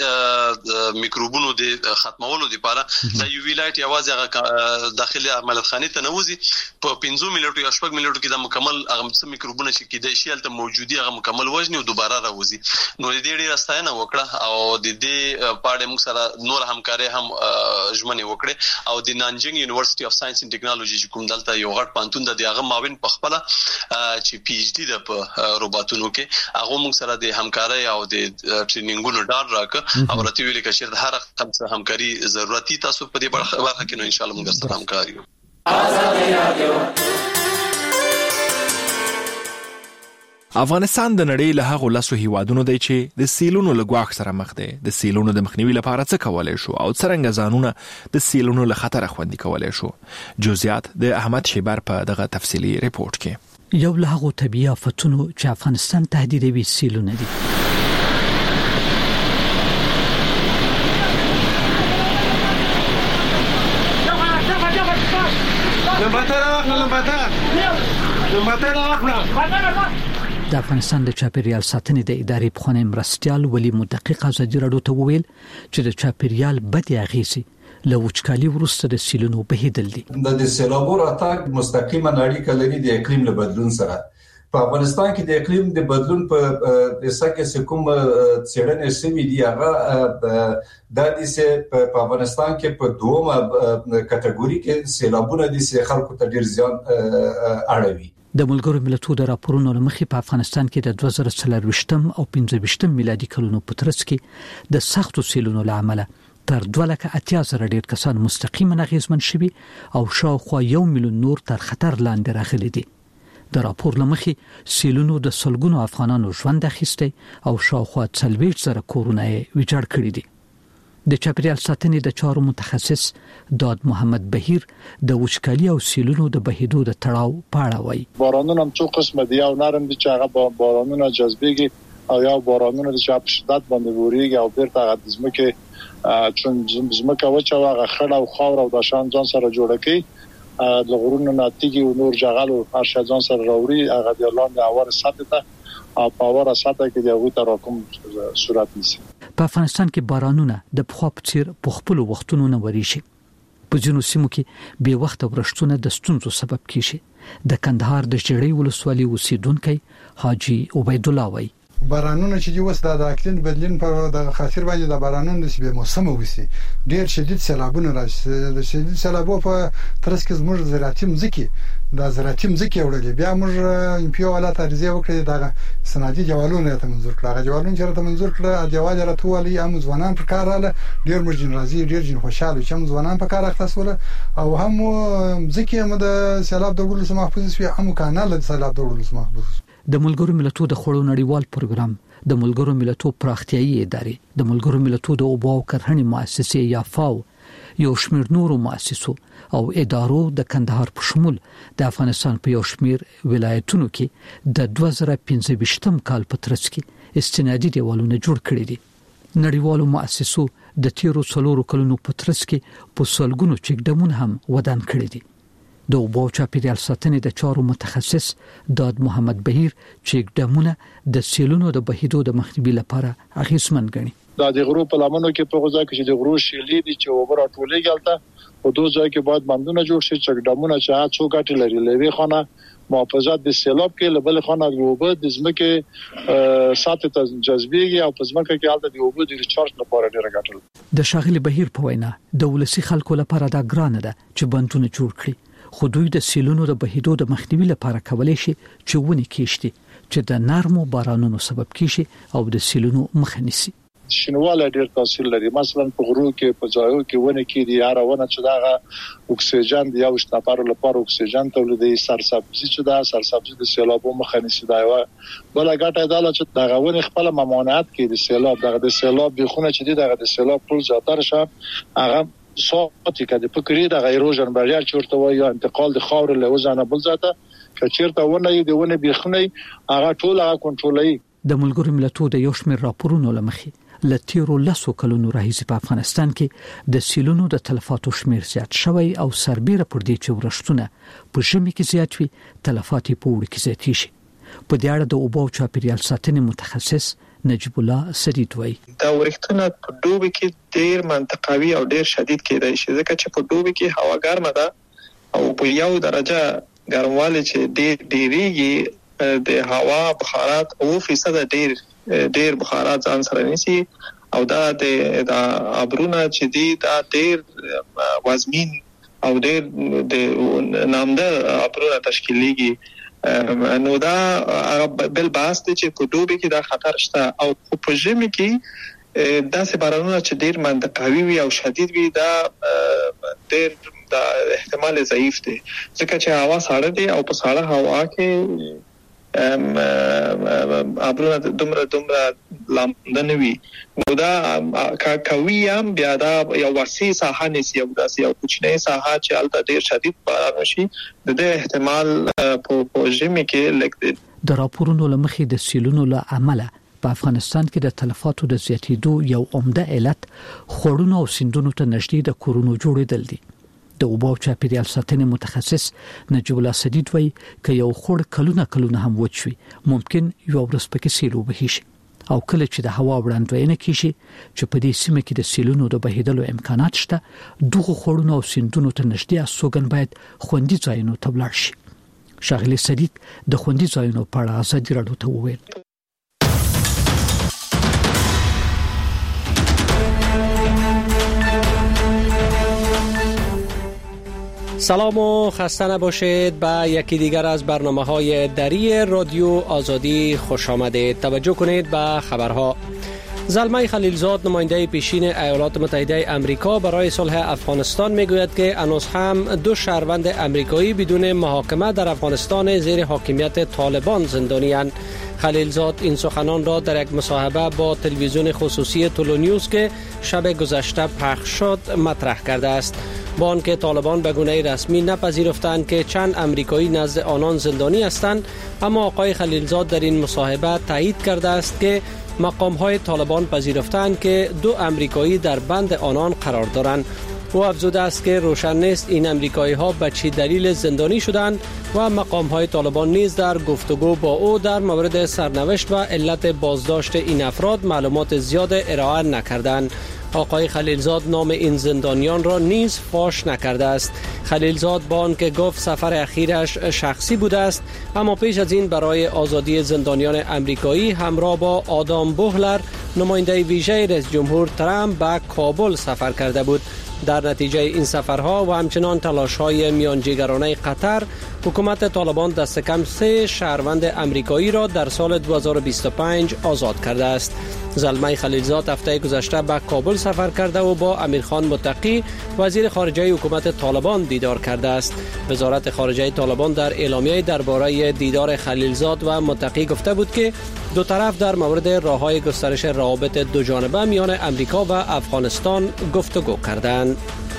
دغه میکروبونو د ختمولو لپاره د یو وی لایټ یوازې داخلي عملیات خانه ته نوځي په 15 منټو یا 8 منټو کې د مکمل هغه میکروبونه چې کې د شیلته موجودي هغه مکمل وزن او دوباره راوځي. نو د دې راستاینه وکړه او د دې پاړې موږ سره نور همکاري هم ژمنه وکړه او د نانجنګ یونیورسيټي اف ساينس اند ټیکنالوژي چې کوم دلته یو غټ پانتون د هغه ماوین په خپل چې پی ایچ ډي د روباټونو کې هغه موږ سره د همکاري او د ټریننګونو میلیون ډالر راکړه او راته ویل چې د هر رقم همکاري ضرورتي تاسو په دې برخه کې نو ان شاء الله موږ سره همکاري کوو. افغانستان د نړۍ له هغو لاسو هیوادونو دی چې د سیلونو له ګواښ سره مخ دی. د سیلونو د مخنیوي لپاره څه کولای شو او څرنګه ځانونه د سیلونو له خطر خوندي کولای شو؟ جزئیات د احمد شیبر په دغه تفصیلی ریپورت کې. یو له هغو طبيعي آفتونو چې افغانستان تهدیدوي سیلونه دي. د افغانستان د چاپیریال ساتنې د ادارې پخوانی مرستیال ولی مدقق ازادي راډیو ته وویل چې د چاپیریال بدې اغېزې له وچکالي وروسته د سیلونو بهیدل دي. د سیلابو راتګ مستقیما اړیکه لري د اقلیم له بدلون سره. په افغانستان کې د اقلیم د بدلون په دسه کې کوم څېړنې سوي دي هغه د دې په افغانستان کې په دومره کټګوري کې سیلابونه دي چې خلکو ته ډیر زیان اړوي. د ملګرو ملتونو د راپورونو لمخې په افغانستان کې د 2024 او 2025 میلادي کلونو په ترڅ کې د سختو سیلونو لامل تر 280,000 ډیر کسان مستقیما اغیزمن شوي او شاوخوا 1 میلیون نور تر خطر لاندې راغلي دي. د راپور لمخې سیلونو د سلګونو افغانانو ژوند اخیسته او شاوخوا 40,000 کورونه ویجاړ کړي دي. د چاپیریال ساتنې د چارو متخصص داد محمد بهیر د وچکالي او سیلونو د بهیدو د تړاو پاړه وایي. بارانونه هم څو قسمه دي او نرم دي چې هغه بارانونه جذبېږي او یا بارانونه چې په شدت باندې وريږي او بیرته د ځمکې چون ځمکه وچه هغه خړ او خاور او د شان ځان سره جوړه کوي د غرونو ناتیږي او نور جغل او هر شي ځان سره راوړي هغه د لاندې اور سطح ته او په اور سطح کې د هغه تراکم صورت نیسي. په افغانستان کې بارانونه د پخوا په څیر په خپل وختونو نه وري شي. په ځینو سیمو کې به وخت ورشتونه د ستونزو سبب کیږي. د کندهار د جړې ولسوالۍ اوسیدونکو حاجی عبید الله وایي بارانونه چې دی وسه د اقلیم بدلون په د خاطر باندې د بارانونو د به موسم وسی ډیر شدید سیلابونه راځي. د شدید سیلابو په ترڅ کې زموږ زراعتي مځکې د زراعتي مځکې وړلې بیا موږ په حالت ارزیه وکړې د صنعتي جوالونه ته منظور کړه. هغه جوالونه چې ته منظور کړه جوال راتولي هم ځوانان پر کار رااله ډیر موږ راځي ډیر جن خوشاله چې ځوانان په کار اختصول او هم مځکې هم د سیلاب د ورلو محفوظ شي هم کانال د سیلاب د ورلو محفوظ. د ملګرو ملتونو د خړو نړیوال پروګرام د ملګرو ملتونو پراختیایي ادارې د ملګرو ملتونو د اوبو او کرهڼې مؤسسې یا فاو یو شمیر نورو مؤسسو او ادارو د کندهار په شمول د افغانستان په یو شمیر ولایتونو کې د 2015 کال په ترڅ کې استنادي دیوالونه جوړ کړي دي. نړیوالو مؤسسو د تیرو څلورو کلونو په ترڅ کې په سلګونو چک ډمونه هم ودان کړي دي. د اوبو چاپیریال ساتنې د چارو متخصص داد محمد بهیر چک ډمونه د سیلونو د بهیدو د مخنیوي لپاره اغیزمن ګڼي. د غرو په لمنو کې په غوځا کې چې د غرو شیلې دي چې اوبر ټولې غلطه په دوه ځای کې باید بندونه جوړ شي چک ډمونه چې څو ګټې لري لوي خانه محافظت د سیلاب کې لبل خانه د اوبه د ځمکې ساتي ته جذبېږي او په ځمکه کې حالت د اوبه د ریچارج لپاره ډیره ګټه. د شاغلي بهیر په وینا د ولسی خلکو لپاره دا ګرانه ده چې بندونه جوړ کړي خو دوی د سیلونو د بهیدو د مخنیوي لپاره کولای شي چې ونی کېشتي چې د نرمو بارانونو سبب کیږي او د سیلونو مخه نیسي. شنواله ډیر تاثیر لري. مثلا په غرو کې په ځایو کې ونه کې دي هر ونه چې دا اکسیجن دی او شتاپارو لپاره اکسیجن تولیدي سرسبزي چې دا سرسبزي د سیلابو مخه نیسي. دا یو بل غټه دا چې دا غوونه خپل ممانعت کې د سیلاب دغه د سیلاب بخونه چې دی دغه د سیلاب ټول زیاتره شه هغه صوتي کده فکرې د غیروژن بریال چورته وایي انتقال د خاور له وزنه بل ذاته چې چیرته ونه دی ونه بخونه هغه ټول هغه کنټرولوي. د ملګرو ملتونو د یو شمېر راپورونو لمخې لتیرو لاسو کلونو راهیسې په افغانستان کې د سیلونو د تلفاتو شمېر زیات شوی او سربېره پر دې چې ورشتونه په ژمي کې زیات وي تلفات په وړو کې زیات شي. په دې اړه د اوبو چاپیریال ساتنې متخصص نجیب الله سریت وایي دا ورښتونه په دوبي کې ډیر منطقوي او ډیر شدید کېدای شي ځکه چې په دوبي کې هوا ګرمه ده او په 1 درجه ګرموالی چې ډیریږي د هوا بخارات 9% ډیر بخارات ځان سره نیسي او دا د ابرونه چې دي دا ډیر وزمین او ډیر د نامدار ابرونه تشکیلېږي. نو دا بل بحث دی چې په دوبي کې دا خطر شته او په ژمي کې داسې بارانونه چې ډیر منطقوي وي او شدید وي دا ډیر د احتمال ضعیف دی ځکه چې هوا ساړه دی او په ساړه هوا کې ابرونه دومره لاندنوي نو دا کوي هم بیا دا یو وسیع ساحه نسی یو داسې یو کوچنی ساحه چې البته ډیر شدید باران شي د احتمال په ژمي کې لکه د راپورونو لمخې د سیلونو له عمله په افغانستان کې د تلفاتو د زیاتېدو یو عمده علت خورونو او سیندونو ته نږدې د کورونو جوړېدل دي. د اوبو او چاپیریال ساتنې متخصص نجیب الله سدید وایي که یو خور کلونه هم وچوي ممکن یو ورځ پکې سیل وبهي شي او کله چې د هوا وړاندوینه کیږي چې په دې سیمه کې د سیلونو د بهیدلو امکانات شته دغه خورونو او سیندونو ته نږدې استوګن باید خوندي ځایونو ته ولاړ شي. ښاغلي سدید د خوندي ځایونو په اړه ازادي راډیو ته وویل سلام و خسته نباشید به یکی دیگر از برنامه‌های دری رادیو آزادی خوش آمدید. توجه کنید به خبرها. زلمه خلیلزاد نماینده پیشین ایالات متحده آمریکا برای صلح افغانستان میگوید که هنوز هم 2 شهروند آمریکایی بدون محاکمه در افغانستان زیر حاکمیت طالبان زندانی اند. خلیلزاد این سخنان را در یک مصاحبه با تلویزیون خصوصی تولو نیوز که شب گذشته پخش شد مطرح کرده است. با آنکه طالبان به گونه رسمی نپذیرفتند که چند آمریکایی نزد آنان زندانی هستند، اما آقای خلیلزاد در این مصاحبه تایید کرده است که مقام‌های طالبان پذیرفتند که 2 آمریکایی در بند آنان قرار دارند. او افزوده است که روشن نیست این آمریکایی‌ها به چه دلیل زندانی شدند و مقام‌های طالبان نیز در گفتگو با او در مورد سرنوشت و علت بازداشت این افراد معلومات زیاد ارائه نکردند. آقای خلیلزاد نام این زندانیان را نیز فاش نکرده است. خلیلزاد با آنکه گفت سفر اخیرش شخصی بوده است، اما پیش از این برای آزادی زندانیان آمریکایی همراه با آدام بوهلر نماینده ویژه رئیس جمهور ترامپ به کابل سفر کرده بود. در نتیجه این سفرها و همچنان تلاش‌های میانجیگرانه قطر، حکومت طالبان دست کم 3 شهروند آمریکایی را در سال 2025 آزاد کرده است. زلمه خلیلزاد هفته گذشته به کابل سفر کرده و با امیرخان متقی وزیر خارجه حکومت طالبان دیدار کرده است. وزارت خارجه طالبان در اعلامیه درباره دیدار خلیلزاد و متقی گفته بود که دو طرف در مورد راه‌های گسترش روابط دو جانبه میان آمریکا و افغانستان گفتگو کردند.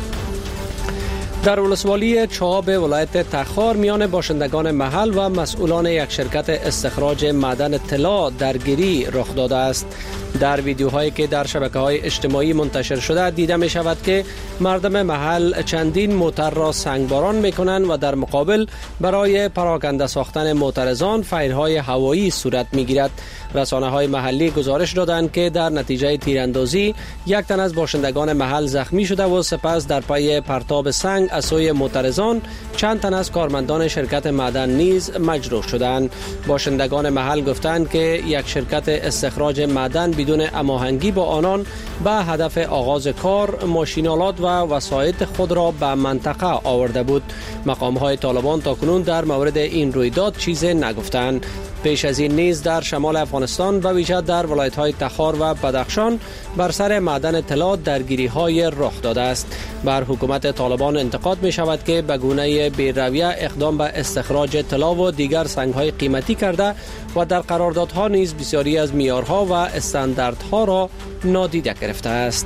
در ولسوالی چاب ولایت تخار میان باشندگان محل و مسئولان یک شرکت استخراج معدن طلا درگیری رخ داده است. در ویدیوهایی که در شبکه‌های اجتماعی منتشر شده دیده می شود که مردم محل چندین موتر را سنگباران می کنند و در مقابل برای پراکنده ساختن معترضان فایرهای هوایی صورت می گیرد. رسانه‌های محلی گزارش دادند که در نتیجه تیراندازی 1 تن از باشندگان محل زخمی شده و سپس در پای پرتاب سنگ از سوی معترضان چند تن از کارمندان شرکت معدن نیز مجروح شدند. باشندگان محل گفتند که یک شرکت استخراج معدن بدون هماهنگی با آنان به هدف آغاز کار ماشینالات و وسایط خود را به منطقه آورده بود. مقام‌های طالبان تاکنون در مورد این رویداد چیزی نگفتند. پیش از این نیز در شمال افغانستان به ویژه در ولایت‌های تخار و بدخشان بر سر معدن طلا درگیری‌های رخ داده است. بر حکومت طالبان انتقاد می شود که به گونه بی‌رویه اقدام به استخراج طلا و دیگر سنگ‌های قیمتی کرده و در قراردادها نیز بسیاری از معیارها و استانداردها را نادیده گرفته است.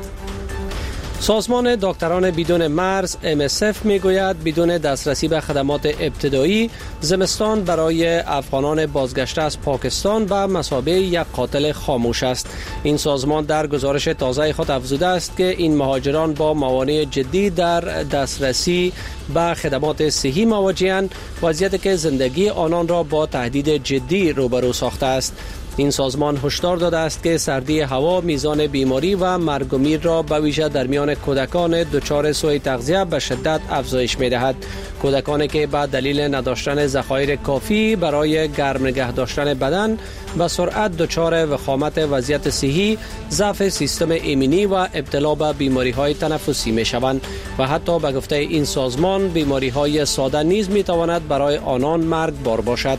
سازمان دکتران بدون مرز MSF میگوید بدون دسترسی به خدمات ابتدایی زمستان برای افغانان بازگشته از پاکستان به مثابه یک قاتل خاموش است. این سازمان در گزارش تازه خود افزوده است که این مهاجران با موانع جدی در دسترسی به خدمات صحی مواجه‌اند، وضعیتی که زندگی آنان را با تهدید جدی روبرو ساخته است. این سازمان هشدار داده است که سردی هوا میزان بیماری و مرگ و میر را به ویژه در میان کودکان دچار سوء تغذیه به شدت افزایش می‌دهد. کودکانی که به دلیل نداشتن ذخایر کافی برای گرم نگه داشتن بدن به سرعت دچار وخامت وضعیت صحی، ضعف سیستم ایمنی و ابتلا به بیماری‌های تنفسی می‌شوند و حتی به گفته این سازمان بیماری‌های ساده نیز می‌تواند برای آنان مرگبار باشد.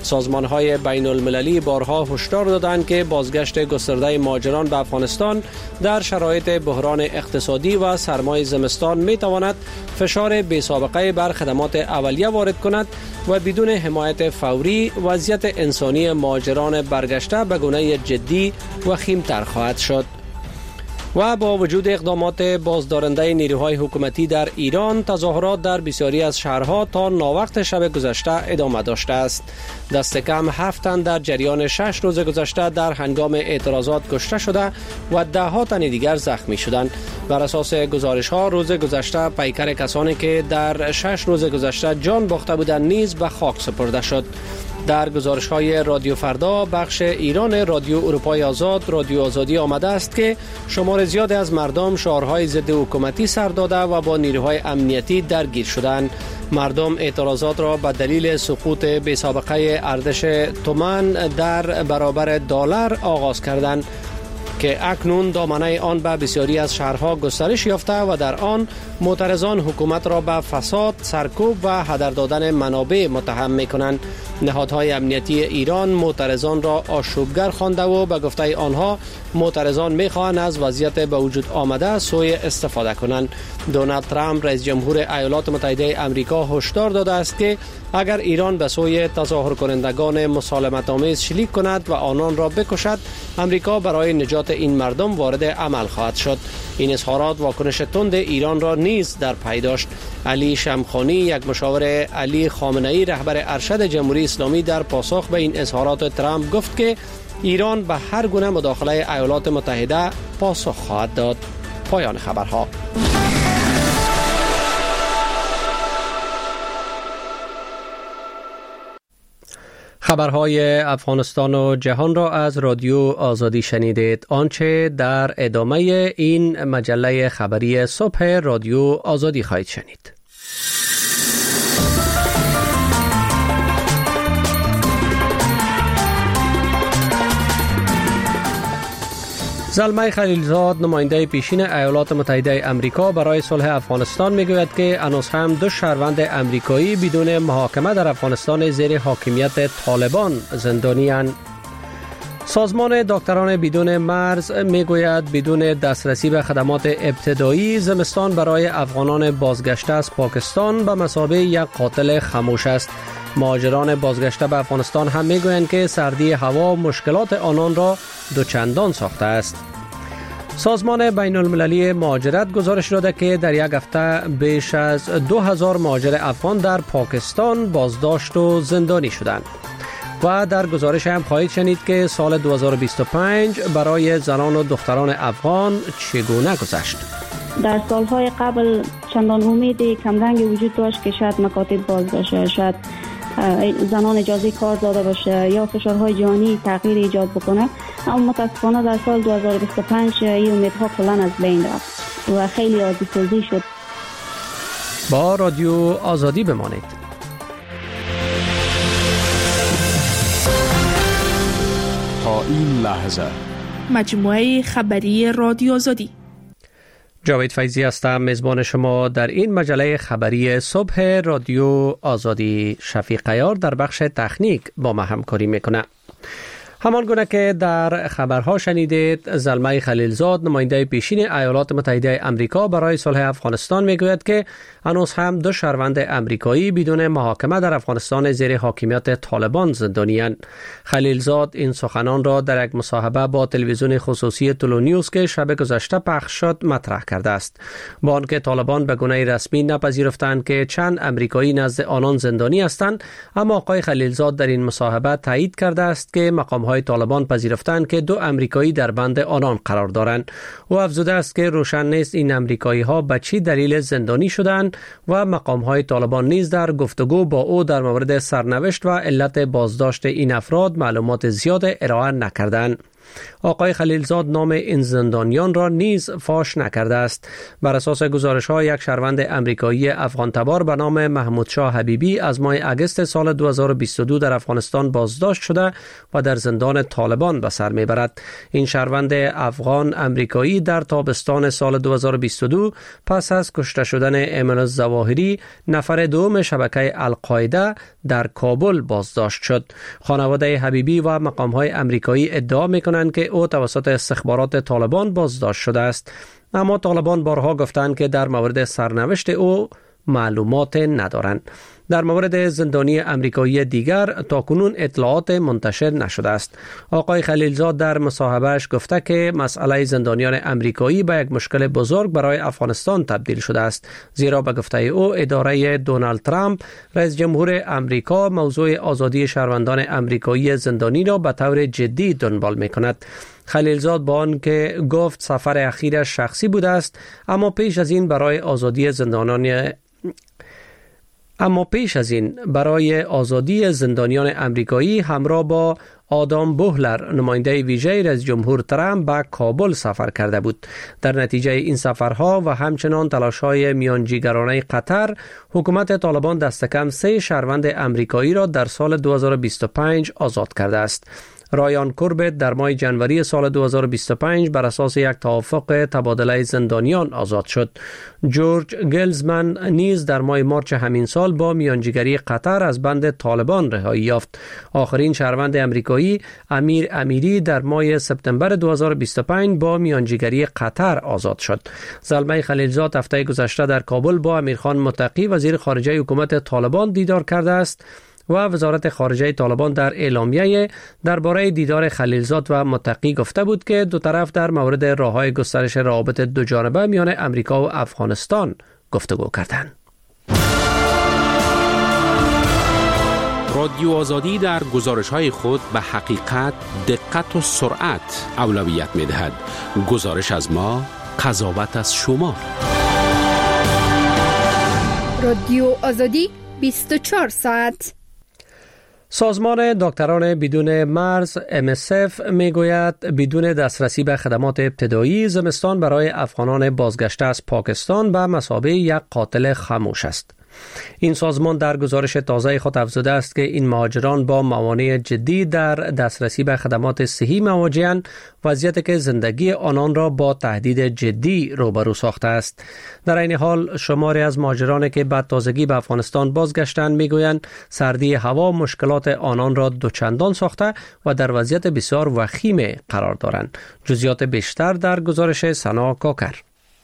سازمان‌های بین‌المللی بارها هشدار دادند که بازگشت گسترده مهاجران به افغانستان در شرایط بحران اقتصادی و سرمای زمستان می‌تواند فشار بی‌سابقه بر خدمات اولیه وارد کند و بدون حمایت فوری وضعیت انسانی مهاجران برگشته به گونه جدی و خیم‌تر خواهد شد. و با وجود اقدامات بازدارنده نیروهای حکومتی در ایران، تظاهرات در بسیاری از شهرها تا ناوقت شب گذشته ادامه داشته است. دست کم 7 تن در جریان 6 روز گذشته در هنگام اعتراضات کشته شده و ده ها تن دیگر زخمی شدند. بر اساس گزارش ها روز گذشته پیکر کسانی که در 6 روز گذشته جان باخته بودند نیز به خاک سپرده شد. در گزارش‌های رادیو فردا بخش ایران رادیو اروپای آزاد رادیو آزادی آمده است که شمار زیادی از مردم شعارهای ضد حکومتی سر داده و با نیروهای امنیتی درگیر شدند. مردم اعتراضات را به دلیل سقوط بی‌سابقه ارزش تومان در برابر دلار آغاز کردند که اکنون دامنه آن به بسیاری از شهرها گسترش یافته و در آن معترضان حکومت را به فساد، سرکوب و هدر دادن منابع متهم می‌کنند. نهادهای امنیتی ایران معترضان را آشوبگر خوانده و به گفته آنها معترضان می‌خواهند از وضعیت به وجود آمده سوء استفاده کنند. دونالد ترامپ رئیس جمهور ایالات متحده آمریکا هشدار داده است که اگر ایران به سوی تظاهر کنندگان مسالمت‌آمیز شلیک کند و آنان را بکشد، آمریکا برای نجات این مردم وارد عمل خواهد شد. این اظهارات واکنش تند ایران را نیز در پی داشت. علی شمخانی، یک مشاور علی خامنه‌ای رهبر ارشد جمهوری اسلامی، در پاسخ به این اظهارات ترامپ گفت که ایران به هر گونه مداخله ایالات متحده پاسخ خواهد داد. پایان خبرها. خبرهای افغانستان و جهان را از رادیو آزادی شنیدید. آنچه در ادامه این مجله خبری صبح رادیو آزادی خواهید شنید. زلمه خلیلزاد، نماینده پیشین ایالات متحده آمریکا برای صلح افغانستان، میگوید که هنوز هم 2 شهروند آمریکایی بدون محاکمه در افغانستان زیر حاکمیت طالبان زندانی‌اند. سازمان دکتران بدون مرز میگوید بدون دسترسی به خدمات ابتدایی، زمستان برای افغانان بازگشته از پاکستان به مثابه یک قاتل خاموش است. مهاجران بازگشته به افغانستان هم میگویند که سردی هوا مشکلات آنان را دوچندان ساخته است. سازمان بین المللی مهاجرت گزارش داده که در یک هفته بیش از 2000 مهاجر افغان در پاکستان بازداشت و زندانی شدند. و در گزارش هم خواهید شنید که سال 2025 برای زنان و دختران افغان چگونه گذشت. در سالهای قبل چندان امید کمرنگ وجود داشت که شاید مکاتب باز باشه، شاید زنان اجازه کار داده باشه یا فشارهای جهانی تغییر ایجاد بکنه، اما متاسفانه در سال 2025 این امیدها کلاً از بین رفت و خیلی عادی‌سازی شد. با رادیو آزادی بمانید. تا این لحظه مجموعه خبری رادیو آزادی. جاوید فیضی هستم، میزبان شما در این مجله خبری صبح رادیو آزادی. شفیق عیار در بخش تکنیک با ما همکاری میکنه. همان گونه که در خبرها شنیدید، زلمه خلیلزاد، نماینده پیشین ایالات متحده آمریکا برای صلح افغانستان، میگوید که هنوز هم 2 شهروند آمریکایی بدون محاکمه در افغانستان زیر حاکمیت طالبان زندانی‌اند. خلیلزاد این سخنان را در یک مصاحبه با تلویزیون خصوصی تولو نیوز که شب گذشته پخش شد مطرح کرده است. با آنکه طالبان به گونه رسمی نپذیرفتند که چند آمریکایی نزد آنان زندانی هستند، اما آقای خلیلزاد در این مصاحبه تایید کرده است که مقام‌های طالبان پذیرفتند که 2 آمریکایی در بند آنان قرار دارند. او افزوده است که روشن نیست این آمریکایی‌ها به چه دلیل زندانی شدند و مقام‌های طالبان نیز در گفتگو با او در مورد سرنوشت و علت بازداشت این افراد معلومات زیاد ارائه نکردند. آقای خلیلزاد نام این زندانیان را نیز فاش نکرده است. بر اساس گزارش‌ها یک شهروند امریکایی افغان تبار به نام محمود شاه حبیبی از ماه اگست سال 2022 در افغانستان بازداشت شده و در زندان طالبان به سر میبرد. این شهروند افغان امریکایی در تابستان سال 2022 پس از کشته شدن ایمن الظواهری نفر دوم شبکه القاعده در کابل بازداشت شد. خانواده حبیبی و مقام‌های امریکایی ادعا می‌کنند که او توسط استخبارات طالبان بازداشت شده است، اما طالبان بارها گفتند که در مورد سرنوشت او معلومات ندارند. در مورد زندانی امریکایی دیگر تاکنون اطلاعات منتشر نشده است. آقای خلیلزاد در مصاحبهش گفته که مسئله زندانیان امریکایی به یک مشکل بزرگ برای افغانستان تبدیل شده است، زیرا به گفته او اداره دونالد ترامپ رئیس جمهور امریکا موضوع آزادی شهروندان امریکایی زندانی را به طور جدی دنبال می‌کند. خلیلزاد با آن که گفت سفر اخیرش شخصی بوده است، اما پیش از این برای آزادی زندانیان امریکایی همراه با آدام بوهلر نماینده ویژه رئیس جمهور ترامپ به کابل سفر کرده بود. در نتیجه این سفرها و همچنان تلاش‌های میانجیگرانه قطر، حکومت طالبان دست کم 3 شهروند امریکایی را در سال 2025 آزاد کرده است. رایان کوربت در ماه جنوری سال 2025 بر اساس یک توافق تبادله زندانیان آزاد شد. جورج گلزمن نیز در ماه مارچ همین سال با میانجیگری قطر از بند طالبان رهایی یافت. آخرین شهروند امریکایی امیر امیری در ماه سپتامبر 2025 با میانجیگری قطر آزاد شد. زلمه خلیلزاد هفته گذشته در کابل با امیرخان متقی وزیر خارجه حکومت طالبان دیدار کرده است و وزارت خارجه طالبان در اعلامیه درباره دیدار خلیلزاد و متقی گفته بود که دو طرف در مورد راه‌های گسترش روابط دوجانبه میان امریکا و افغانستان گفتگو کردند. رادیو آزادی در گزارش‌های خود به حقیقت، دقت و سرعت اولویت می‌دهد. گزارش از ما، قضاوت از شما. رادیو آزادی 24 ساعت. سازمان دکتران بدون مرز MSF میگوید بدون دسترسی به خدمات ابتدایی زمستان برای افغانان بازگشته از پاکستان به مثابه یک قاتل خاموش است. این سازمان در گزارش تازه خود افزوده است که این مهاجران با موانع جدی در دسترسی به خدمات صحی مواجه‌اند، وضعیتی که زندگی آنان را با تهدید جدی روبرو ساخته است. در این حال شماری از مهاجرانی که بعد تازگی به افغانستان بازگشتند میگویند سردی هوا مشکلات آنان را دوچندان ساخته و در وضعیت بسیار وخیم قرار دارند. جزئیات بیشتر در گزارش سنا کاکر.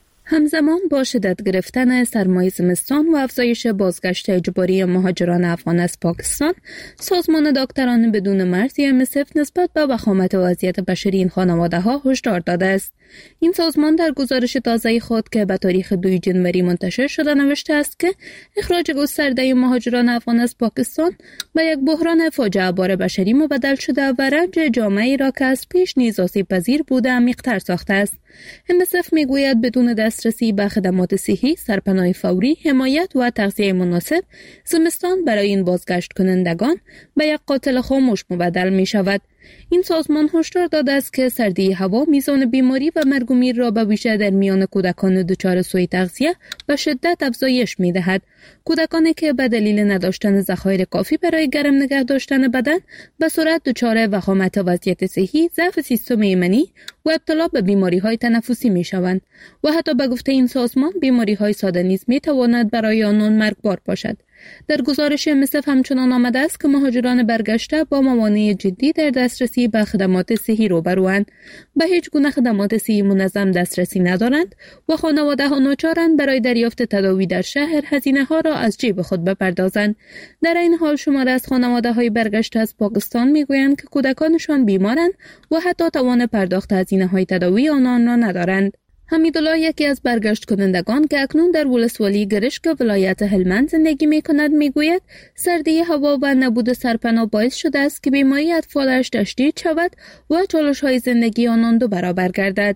همزمان با شدت گرفتن سرمای زمستان و افزایش بازگشت اجباری مهاجران افغان از پاکستان، سازمان دکتران بدون مرز MSF نسبت به وخامت وضعیت بشری این خانواده‌ها هشدار داده است. این سازمان در گزارش تازه خود که به تاریخ 2 جنوری منتشر شده نوشته است که اخراج گسترده مهاجران افغان از پاکستان به یک بحران فاجعه بار بشری مبدل شده و رنج جامعه‌ای را که از پیش نیز آسیب‌پذیر بوده عمیق‌تر ساخته است. MSF میگوید بدون دسترسی به خدمات صحی، سرپناه فوری، حمایت و تغذیه مناسب، زمستان برای این بازگشت کنندگان به یک قاتل خاموش مبدل می شود. این سازمان هشدار داده است که سردی هوا میزان بیماری و مرگ و میر را به ویژه در میان کودکان دچار سوء تغذیه به شدت افزایش می‌دهد. کودکانی که به دلیل نداشتن ذخایر کافی برای گرم نگه داشتن بدن به سرعت دچار وخامت وضعیت صحی، ضعف سیستم ایمنی و ابتلا به بیماری‌های تنفسی می‌شوند و حتی به گفته این سازمان بیماری‌های ساده نیز می‌تواند برای آنان مرگبار باشد. در گزارش MSF همچنان آمده است که مهاجران برگشته با موانع جدی در دسترسی به خدمات صحی روبروند، به هیچ گونه خدمات صحی منظم دسترسی ندارند و خانواده‌ها ناچارند برای دریافت تداوی در شهر هزینه‌ها را از جیب خود بپردازند. در این حال شماری از خانواده‌های برگشته از پاکستان میگویند که کودکانشان بیمارند و حتی توان پرداخت هزینه‌های تداوی آنان را ندارند. حمیدالله یکی از برگشت کنندگان که اکنون در ولسوالی گرشک ولایت هلمند زندگی می کند می گوید سردی هوا و نبود سرپناه باعث شده است که بیماری اطفالش تشدید شود و چالش های زندگی آنان 2 برابر گردد.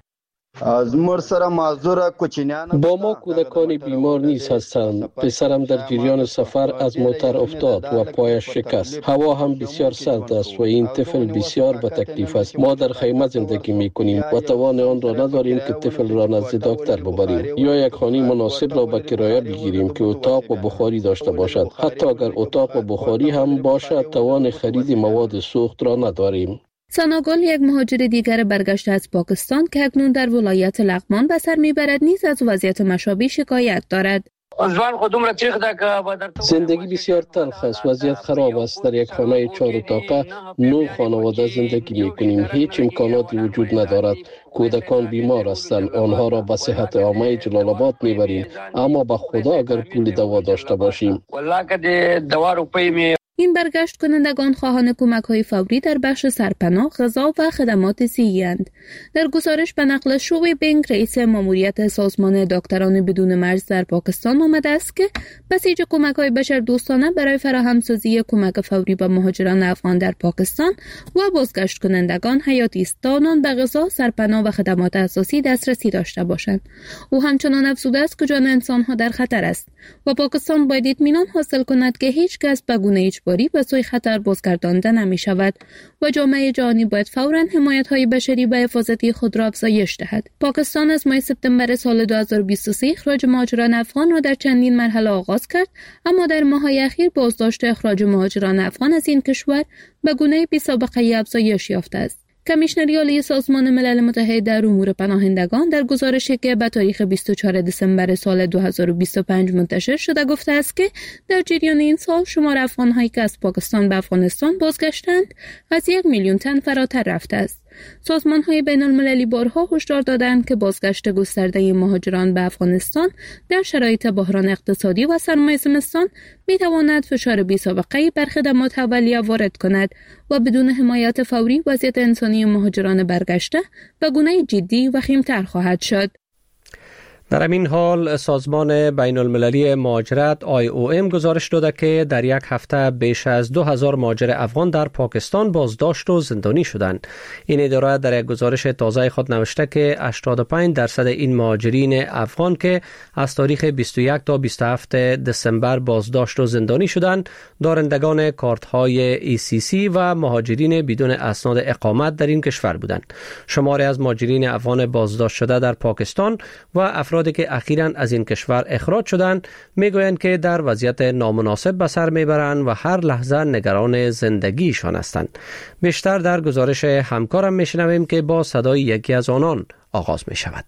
از مر سره معذور کوچینیان با ما کودکان بیمار نیز هستند. پسرم در جریان سفر از موتر افتاد و پایش شکست. هوا هم بسیار سرد است و این طفل بسیار به تکلیف است. ما در خیمه زندگی می‌کنیم و توان آن را نداریم که طفل را نزد دکتر ببریم یا یک خانه مناسب را به کرایه بگیریم که اتاق و بخاری داشته باشد. حتی اگر اتاق و بخاری هم باشد توان خرید مواد سوخت را نداریم. ساناگل، یک مهاجر دیگر برگشته از پاکستان که اکنون در ولایت لغمان به سر میبرد، نیز از وضعیت مشابه شکایت دارد. زندگی بسیار تلخ است. وضعیت خراب است. در یک خانه 4 اتاقه 9 خانواده زندگی میکنیم. هیچ امکاناتی وجود ندارد. کودکان بیمار هستند. آنها را به صحت عامه جلال آباد میبریم، اما به خدا اگر پول دوا داشته باشیم. این برگشت کنندگان خواهان کمک‌های فوری در بخش سرپناه، غذا و خدمات صحی‌اند. در گزارش به نقل شوی بینگ، رئیس ماموریت سازمان دکتران بدون مرز در پاکستان آمده است که بسیج کمک‌های بشردوستانه برای فراهمسازی کمک فوری به مهاجران افغان در پاکستان و بازگشت کنندگان حیاتی است تا آنان به غذا، سرپناه و خدمات اساسی دسترسی داشته باشند. او همچنان افزوده است که جان انسان‌ها در خطر است و پاکستان باید اطمینان حاصل کند که هیچ کس به گونه اجباری به سوی خطر بازگردانده نمی شود و جامعه جهانی باید فوراً حمایت‌های بشری به حفاظتی خود را افزایش دهد. پاکستان از ماه سپتامبر سال 2023 اخراج مهاجران افغان را در چندین مرحله آغاز کرد، اما در ماه‌های اخیر بازداشت اخراج مهاجران افغان از این کشور به گونه بی‌سابقه افزایش یافته است. کمیشنری عالی سازمان ملل متحد در امور پناهندگان در گزارشی که به تاریخ 24 دسامبر سال 2025 منتشر شده گفته است که در جریان این سال شمار افغان‌هایی که از پاکستان به افغانستان بازگشتند از 1 میلیون تن فراتر رفته است. سازمان‌های بین‌المللی بارها هشدار دادند که بازگشت گسترده مهاجران به افغانستان در شرایط بحران اقتصادی و سرمای زمستان می‌تواند فشار بی‌سابقه‌ای بر خدمات اولیه وارد کند و بدون حمایت فوری وضعیت انسانی مهاجران برگشته به گونه جدی وخیم‌تر خواهد شد. در این حال سازمان بین المللی مهاجرت IOM گزارش داده که در یک هفته بیش از 2000 مهاجر افغان در پاکستان بازداشت و زندانی شدند. این اداره در یک گزارش تازه خود نوشته که 85% این مهاجرین افغان که از تاریخ 21 تا 27 دسامبر بازداشت و زندانی شدند، دارندگان کارت‌های ECC و مهاجرین بدون اسناد اقامت در این کشور بودند. شماری از مهاجرین افغان بازداشت شده در پاکستان و افرادی که اخیراً از این کشور اخراج شدند میگویند که در وضعیت نامناسب به سر میبرند و هر لحظه نگران زندگیشان هستند. بیشتر در گزارش همکارم میشنویم که با صدای یکی از آنان آغاز میشود.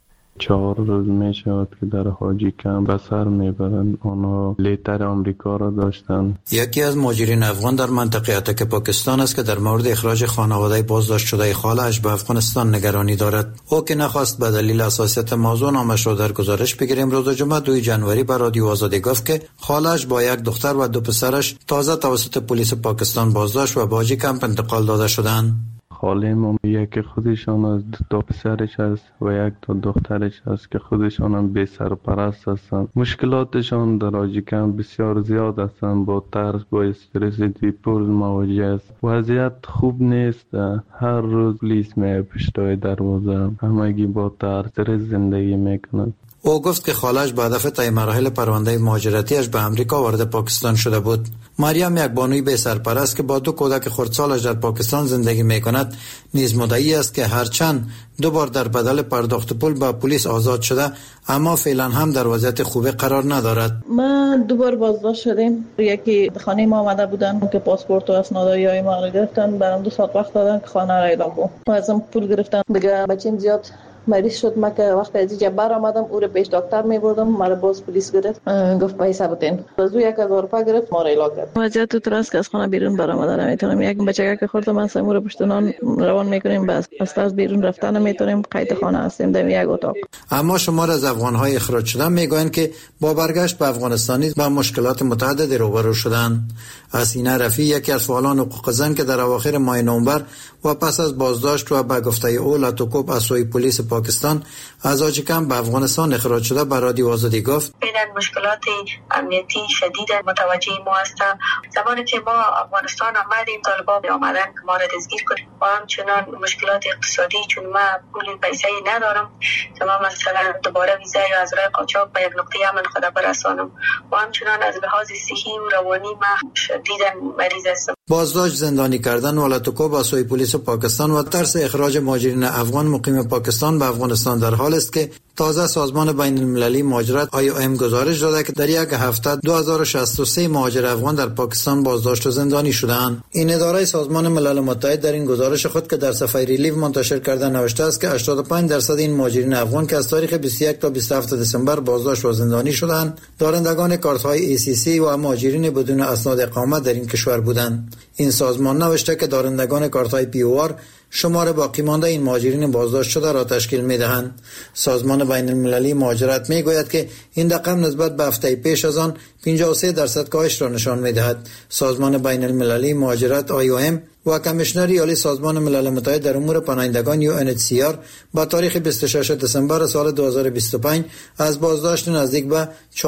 4 روز می شود که در حاجی کمپ به سر میبرند. آنها لیتر آمریکا را داشتند. یکی از مهاجرین افغان در منطقه اتک پاکستان است که در مورد اخراج خانواده بازداشت شده خاله‌اش به افغانستان نگرانی دارد. او که نخواست به دلیل حساسیت موضوع نامش را در گزارش بگیریم، روز جمعه 2 جنوری به رادیو آزادی گفت که خاله‌اش با یک دختر و 2 پسرش تازه توسط پلیس پاکستان بازداشت و به حاجی کمپ انتقال داده شدند. خالم یکی خودشان از 2 پسرش است و 1 دخترش است که خودشان هم بی سرپرست هستند. مشکلاتشان در حاجی کمپ بسیار زیاد هستند. با ترس، با استرس دیپول مواجه است. وضعیت خوب نیست. هر روز پلیس می پشتای دروازه. همگی با ترس زندگی میکنند. او گفت که خالش به هدف طی مراحل پرونده مهاجرتیش به امریکا وارد پاکستان شده بود. مریم، یک بانوی بی سرپرست که با 2 کودک خردسالش در پاکستان زندگی میکند، نیز مدعی است که هرچند 2 بار در بدل پرداخت پول به پلیس آزاد شده، اما فعلا هم در وضعیت خوبی قرار ندارد. ما 2 بار بازداشت شدیم. یکی خانه ما آمده بودن که پاسپورت و اسنادهای ما رو گرفتن، برام 2 ساعت وقت دادن که خانه را اعلام کنم. ازم پول گرفتن. دیگه بچه‌م زیاد مریض شد. ما که وقتی از جبر آمدم او رو پیش دکتر میبردم، مرا باز پلیس گرفت، گفت پیسه بدین. از او 1000 روپیه گرفت، ما را علاج کرد. وضعیت تو تراس که از خانه بیرون برآمدن نمیتونم. یک بچه که خوردم از امور پشت نان روان میکنیم، بس از بیرون رفتن نمیتونیم. قید خانه هستیم در یک اتاق. اما شمار از افغان‌های اخراج شده میگویند که با برگشت به افغانستان با مشکلات متعددی روبرو شدند. حسینه رفیع، یکی از فعالان حقوق زن که در اواخر ماه نوامبر و پس از بازداشت و به گفته او لاتوکوب از سوی پلیس پاکستان از آجیکم به افغانستان اخراج شده به رادیو آزادی گفت مشکلات امنیتی شدید متوجه ما هستند. زمانی که ما افغانستان آمدیم طالبان آمدن که ما را دستگیر کنند و همچنان مشکلات اقتصادی، چون ما پول پیسه ندارم که ما مثلا دوباره ویزا یا از راه قاچاق به یک نقطه امن خود برسانم و همچنان از لحاظ صحی و روانی ما شدیداً مریض هستم. بازداشت، زندانی کردن و لطکو با سوی پلیس پاکستان و ترس اخراج مهاجرین افغان مقیم پاکستان به افغانستان در حال است که تازه سازمان بین المللی مهاجرت IOM گزارش داده که در یک هفته 2063 مهاجر افغان در پاکستان بازداشت و زندانی شدند. این اداره سازمان ملل متحد در این گزارش خود که در صفحه ریلیف منتشر کرده نوشته است که 85% این مهاجرین افغان که از تاریخ 21 تا 27 دسامبر بازداشت و زندانی شدند، دارندگان کارت‌های ACC و مهاجرین بدون اسناد اقامت در این کشور بودند. این سازمان نوشته که دارندگان کارت‌های POR شمار باقی مانده این مهاجرین بازداشت شده را تشکیل می‌دهند. سازمان بین المللی مهاجرت می‌گوید که این رقم نسبت به هفته پیش از آن 53% کاهش را نشان می‌دهد. سازمان بین المللی مهاجرت IOM و کمیشنر عالی سازمان ملل متحد در امور پناهندگان UNHCR با تاریخ 26 دسامبر سال 2025 از بازداشت نزدیک به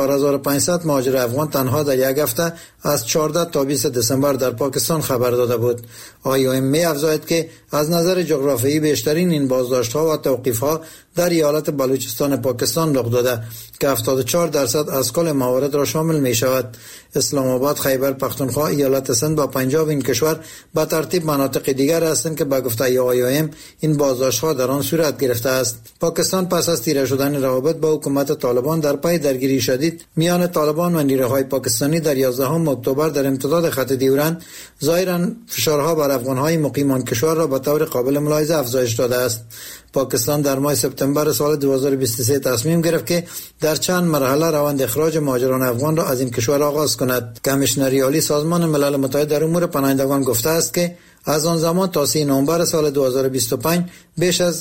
4500 مهاجر افغان تنها در یک هفته از 14 تا 20 دسامبر در پاکستان خبر داده بود. IOM می‌افزاید که از نظر جغرافیایی بیشترین این بازداشت‌ها و توقیف‌ها در ایالت بلوچستان پاکستان رخ داده که 74% از کل موارد را شامل می‌شود. اسلام آباد، خیبر پختونخوا، ایالت سند و پنجاب این کشور به ترتیب مناطق دیگر هستند که به گفته IOM این بازداشت‌ها در آن صورت گرفته است. پاکستان پس از تیره شدن روابط با حکومت طالبان در پی درگیری شدید میان طالبان و نیروهای پاکستانی در 11 اکتبر در امتداد خط دیورند ظاهراً فشارها بر افغان‌های مقیم آن کشور را به طور قابل ملاحظه افزایش داده است. پاکستان در ماه سپتامبر سال 2023 تصمیم گرفت که در چند مرحله روند اخراج مهاجران افغان را از این کشور آغاز کند. کمیشنر عالی سازمان ملل متحد در امور پناهندگان گفته است که از آن زمان تا 3 نوامبر سال 2025 بیش از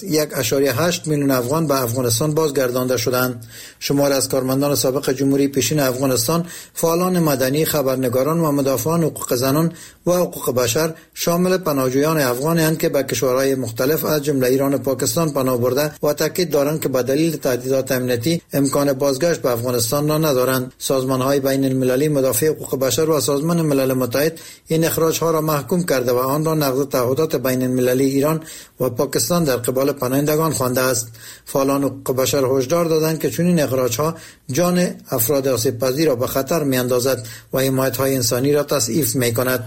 1.8 میلیون افغان به افغانستان بازگردانده شدند. شمار از کارمندان سابق جمهوری پیشین افغانستان، فعالان مدنی، خبرنگاران و مدافعان حقوق زنان و حقوق بشر شامل پناهجویان افغانند که به کشورهای مختلف از جمله ایران و پاکستان پناه برده و تاکید دارند که به دلیل تهدیدات امنیتی امکان بازگشت به افغانستان را ندارند. سازمان‌های بین المللی مدافع حقوق بشر و سازمان ملل متحد این اخراج‌ها را محکوم کرده و آن را نقض تعهدات بین المللی ایران و پاکستان در قبال پناهندگان خوانده است. فعالان حقوق بشر هشدار دادند که چنین اخراج‌ها جان افراد آسیب‌پذیر را به خطر می‌اندازد و حمایت‌های انسانی را تضعیف می‌کند.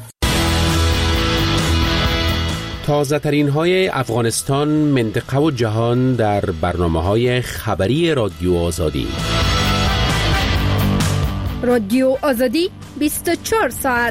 تازه ترین های افغانستان، منطقه و جهان در برنامه‌های خبری رادیو آزادی. رادیو آزادی 24 ساعت.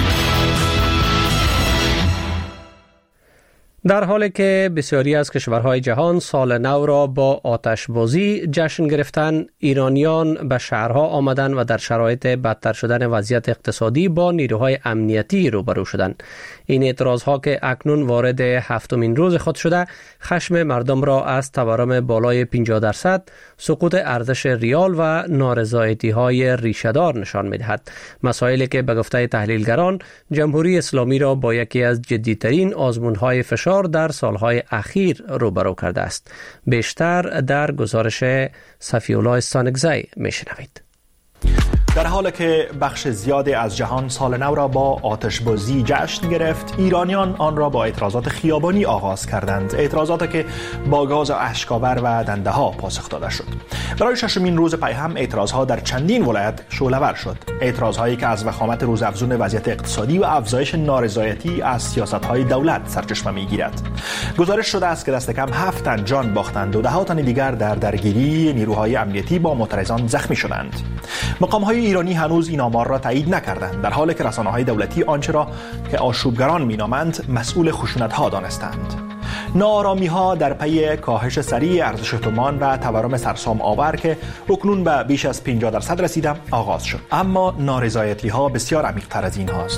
در حالی که بسیاری از کشورهای جهان سال نو را با آتشبازی جشن گرفتن، ایرانیان به شهرها آمدن و در شرایط بدتر شدن وضعیت اقتصادی با نیروهای امنیتی روبرو شدند. این اعتراضها که اکنون وارد هفتمین روز خود شده، خشم مردم را از تورم بالای 50%، سقوط ارزش ریال و نارضایتی‌های ریشه‌دار نشان می‌دهد. مسائلی که به گفته تحلیلگران جمهوری اسلامی را با یکی از جدی‌ترین آزمون‌های فشار در سالهای اخیر روبرو کرده است. بیشتر در گزارش صفی‌الله سانگزی میشنوید. در حالی که بخش زیادی از جهان سال نو را با آتشبازی جشن گرفت، ایرانیان آن را با اعتراضات خیابانی آغاز کردند. اعتراضاتی که با گاز اشک‌آور و دنده‌ها پاسخ داده شد. برای ششمین روز پی هم اعتراضها در چندین ولایت شعله‌ور شد. اعتراضهایی که از وخامت روزافزون وضعیت اقتصادی و افزایش نارضایتی از سیاست‌های دولت سرچشمه می‌گیرد. گزارش شده است که دست کم 7 تن جان باختند و ده‌ها تن دیگر در درگیری نیروهای امنیتی با معترضان زخمی شدند. مقام‌های ایرانی هنوز این آمار را تایید نکردند، در حالی که رسانه‌های دولتی آنچه را که آشوبگران می‌نامند مسئول خشونت‌ها دانستند. ناآرامی‌ها در پی کاهش سریع ارزش تومان و تورم سرسام آور که اکنون به بیش از 50% رسیده آغاز شد، اما نارضایتی‌ها بسیار عمیق‌تر از این هاست.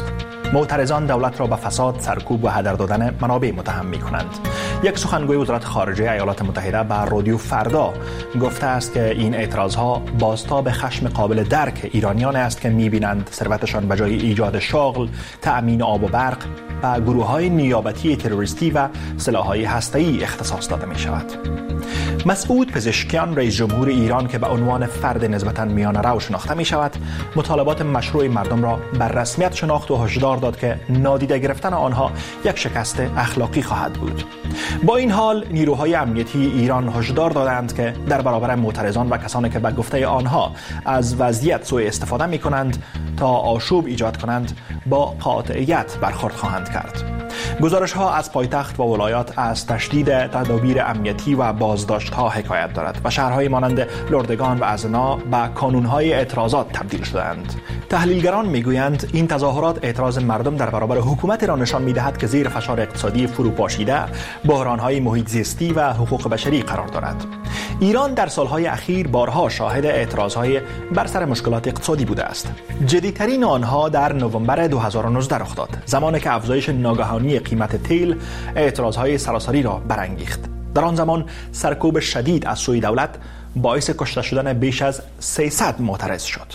معترضان دولت را به فساد، سرکوب و هدر دادن منابع متهم می‌کنند. یک سخنگوی وزارت خارجه ایالات متحده به رادیو فردا گفته است که این اعتراضها بازتاب خشم قابل درک ایرانیان است که می‌بینند ثروتشان به جای ایجاد شغل، تأمین آب و برق به گروه‌های نیابتی تروریستی و سلاح‌های هسته‌ای اختصاص داده می‌شود. مسعود پزشکیان رئیس جمهور ایران که به عنوان فرد نسبتاً میانه رو شناخته می‌شود، مطالبات مشروع مردم را بر رسمیت شناخت و هشدار داد که نادیده گرفتن آنها یک شکست اخلاقی خواهد بود. با این حال نیروهای امنیتی ایران هشدار دادند که در برابر معترضان و کسانی که به گفته آنها از وضعیت سوء استفاده می‌کنند تا آشوب ایجاد کنند با قاطعیت برخورد خواهند کرد. گزارش‌ها از پایتخت و ولایات از تشدید تدابیر امنیتی و بازداشت‌ها حکایت دارد و شهرهای مانند لردگان و ازنا به کانون‌های اعتراضات تبدیل شدند. تحلیلگران می‌گویند این تظاهرات اعتراض مردم در برابر حکومت را نشان می‌دهد که زیر فشار اقتصادی فروپاشیده، بحران‌های محیط زیستی و حقوق بشری قرار دارد. ایران در سالهای اخیر بارها شاهد اعتراض‌های بر سر مشکلات اقتصادی بوده است. جدی‌ترین آنها در نوامبر 2019 رخ داد، زمانی که افزایش ناگهانی قیمت تیل اعتراض‌های سراسری را برانگیخت. در آن زمان سرکوب شدید از سوی دولت باعث کشته شدن بیش از 300 معترض شد.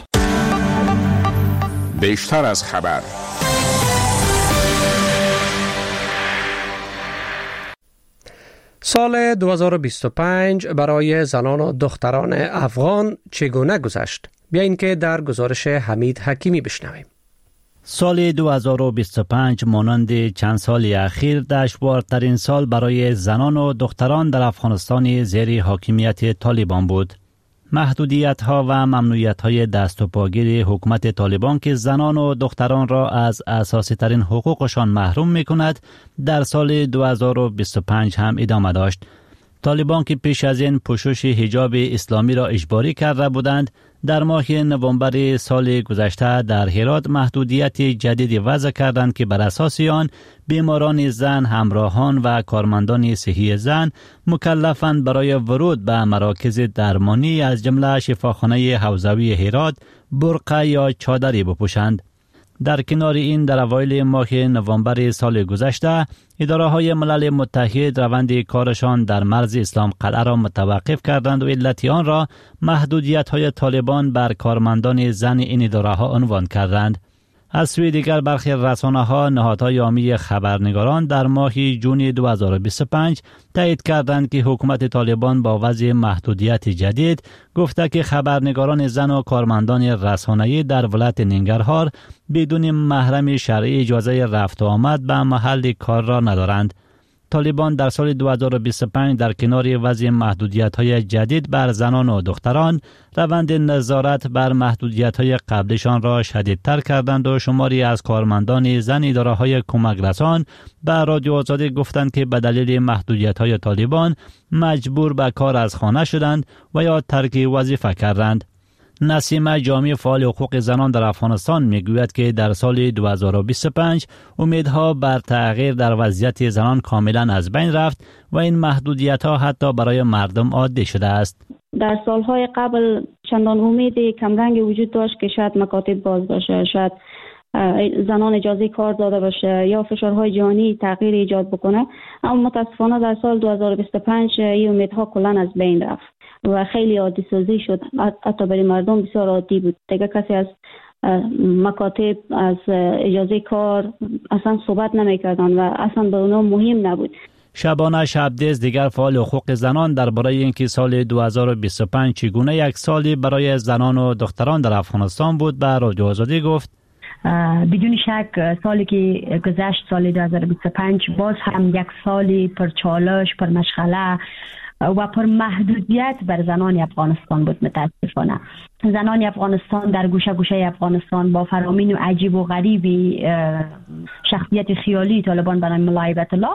بیشتر از خبر. سال 2025 برای زنان و دختران افغان چگونه گذشت؟ بیایید که در گزارش حمید حکیمی بشنویم. سال 2025 مانند چند سال اخیر دشوارترین سال برای زنان و دختران در افغانستان زیر حاکمیت طالبان بود. محدودیت‌ها و ممنوعیت‌های دست و پاگیر حکومت طالبان که زنان و دختران را از اساسی ترین حقوقشان محروم می‌کند در سال 2025 هم ادامه داشت. طالبان که پیش از این پوشش حجاب اسلامی را اجباری کرده بودند، در ماه نوامبر سال گذشته در هرات محدودیت جدید وضع کردند که بر اساس آن بیماران زن، همراهان و کارمندان صحی زن مکلفند برای ورود به مراکز درمانی از جمله شفاخانه حوزوی هرات برقع یا چادری بپوشند. در کنار این در اوایل ماه نوامبر سال گذشته اداره‌های ملل متحد روند کارشان در مرز اسلام قلعه را متوقف کردند و علت آن را محدودیت‌های طالبان بر کارمندان زن این اداره‌ها عنوان کردند. از سوی دیگر برخی رسانه‌ها نهادهای عامی خبرنگاران در ماه جون 2025 تایید کردند که حکومت طالبان با وضع محدودیت جدید گفته که خبرنگاران زن و کارمندان رسانه‌ای در ولایت ننگرهار بدون محرم شرعی اجازه رفت و آمد به محل کار را ندارند. طالبان در سال 2025 در کنار وضع محدودیت‌های جدید بر زنان و دختران روند نظارت بر محدودیت‌های قبلشان را شدیدتر کردند و شماری از کارمندان زن اداره‌های کمک رسان به رادیو آزادی گفتند که به دلیل محدودیت‌های طالبان مجبور به کار از خانه شدند و یا ترک وظیفه کردند. نسیم جامی فعال حقوق زنان در افغانستان میگوید که در سال 2025 امیدها بر تغییر در وضعیت زنان کاملا از بین رفت و این محدودیت‌ها حتی برای مردم عادی شده است. در سالهای قبل چندان امید کمرنگ وجود داشت که شاید مکاتب باز باشه، شاید زنان اجازه کار داده باشه یا فشارهای جهانی تغییر ایجاد بکنه، اما متاسفانه در سال 2025 این امیدها کلا از بین رفت و خیلی عادی سازی شد. حتی برای مردم بسیار عادی بود. دیگه کسی از مکاتب، از اجازه کار اصلا صحبت نمی‌کردن و اصلا به اونها مهم نبود. شبانه شبدیز دیگر فعال حقوق زنان درباره اینکه سال 2025 چگونه یک سالی برای زنان و دختران در افغانستان بود به رادیو آزادی گفت: بدون شک سالی که گذشت، سال 2025 باز هم یک سالی پر چالش، پر مشغله و پر محدودیت بر زنان افغانستان بود. متاسفانه زنان افغانستان در گوشه گوشه افغانستان با فرامین و عجیب و غریب شخصیت خیالی طالبان برای ملایبت الله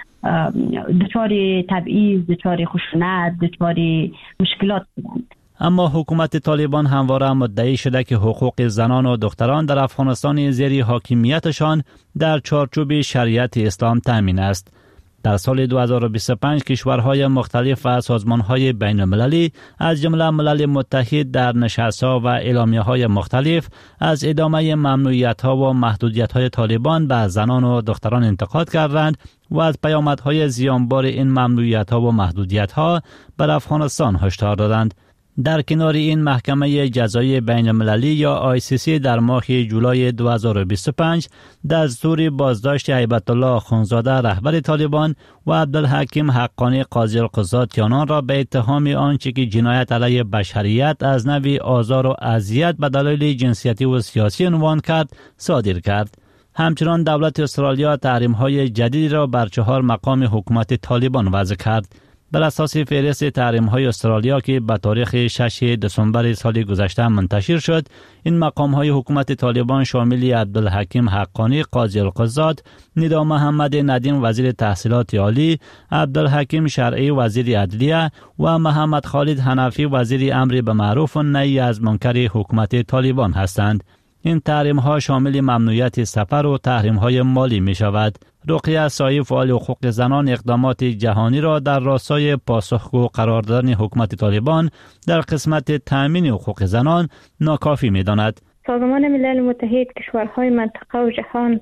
دچار تبعیض، دچار خشونت، دچار مشکلات بودند. اما حکومت طالبان همواره مدعی شده که حقوق زنان و دختران در افغانستان زیر حاکمیتشان در چارچوب شریعت اسلام تامین است. در سال 2025 کشورهای مختلف و سازمانهای بین المللی از جمله ملل متحد در نشست‌ها و اعلامیه‌های مختلف از ادامه ممنوعیت‌ها و محدودیت‌های طالبان به زنان و دختران انتقاد کردند و از پیامدهای زیانبار این ممنوعیت‌ها و محدودیت‌ها بر افغانستان هشدار دادند. در کنار این محکمه جزایی بین المللی یا ICC در ماه جولای 2025 دستور بازداشت هیبت الله آخونزاده رهبر طالبان و عبدالحکیم حقانی قاضی القضات آنان را به اتهام آنچه که جنایت علیه بشریت از نوع آزار و اذیت به دلایل جنسیتی و سیاسی عنوان کرد صادر کرد. همچنان دولت استرالیا تحریم‌های جدیدی را بر 4 مقام حکومت طالبان وضع کرد. بر اساس فهرست تحریم‌های استرالیا که به تاریخ 6 دسامبر سال گذشته منتشر شد، این مقام‌های حکومت طالبان شامل عبدالحکیم حقانی قاضی القضات، ندا محمد ندیم وزیر تحصیلات عالی، عبدالحکیم شرعی وزیر عدلیه و محمد خالد حنفی وزیر امر بالمعروف و نهی از منکر حکومت طالبان هستند. این تحریم‌ها شامل ممنوعیت سفر و تحریم‌های مالی می‌شود. رقیه سایی فعال حقوق زنان اقدامات جهانی را در راستای پاسخگو قرار دادن حکومت طالبان در قسمت تأمین حقوق زنان ناکافی می‌داند. سازمان ملل متحد کشورهای منطقه و جهان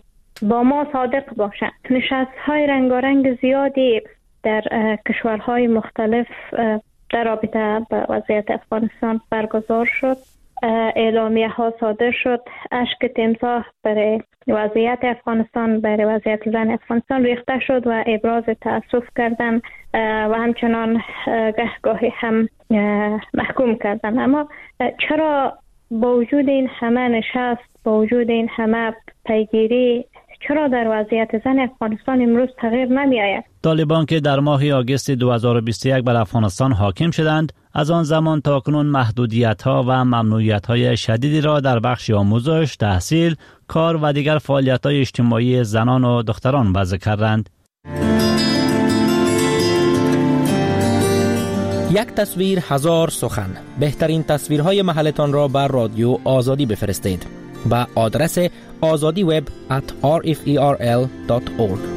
با ما صادق باشند. نشست‌های رنگارنگ زیادی در کشورهای مختلف در رابطه با وضعیت افغانستان برگزار شد. اعلامیه ها صادر شد، اشک تمساح برای وضعیت افغانستان، برای وضعیت زن افغانستان ریخته شد و ابراز تأسف کردن و همچنان گاهی هم محکوم کردن. اما چرا با وجود این همه نشست، با وجود این همه پیگیری، چرا در وضعیت زن افغانستان امروز تغییر نمی آید؟ طالبان که در ماه آگوست 2021 بر افغانستان حاکم شدند، از آن زمان تا کنون محدودیت‌ها و ممنوعیت‌های شدیدی را در بخش آموزش، تحصیل، کار و دیگر فعالیت‌های اجتماعی زنان و دختران وضع کردند. یک تصویر هزار سخن. بهترین تصویرهای محلتان را بر رادیو آزادی بفرستید. با آدرس azadiweb@rferl.org.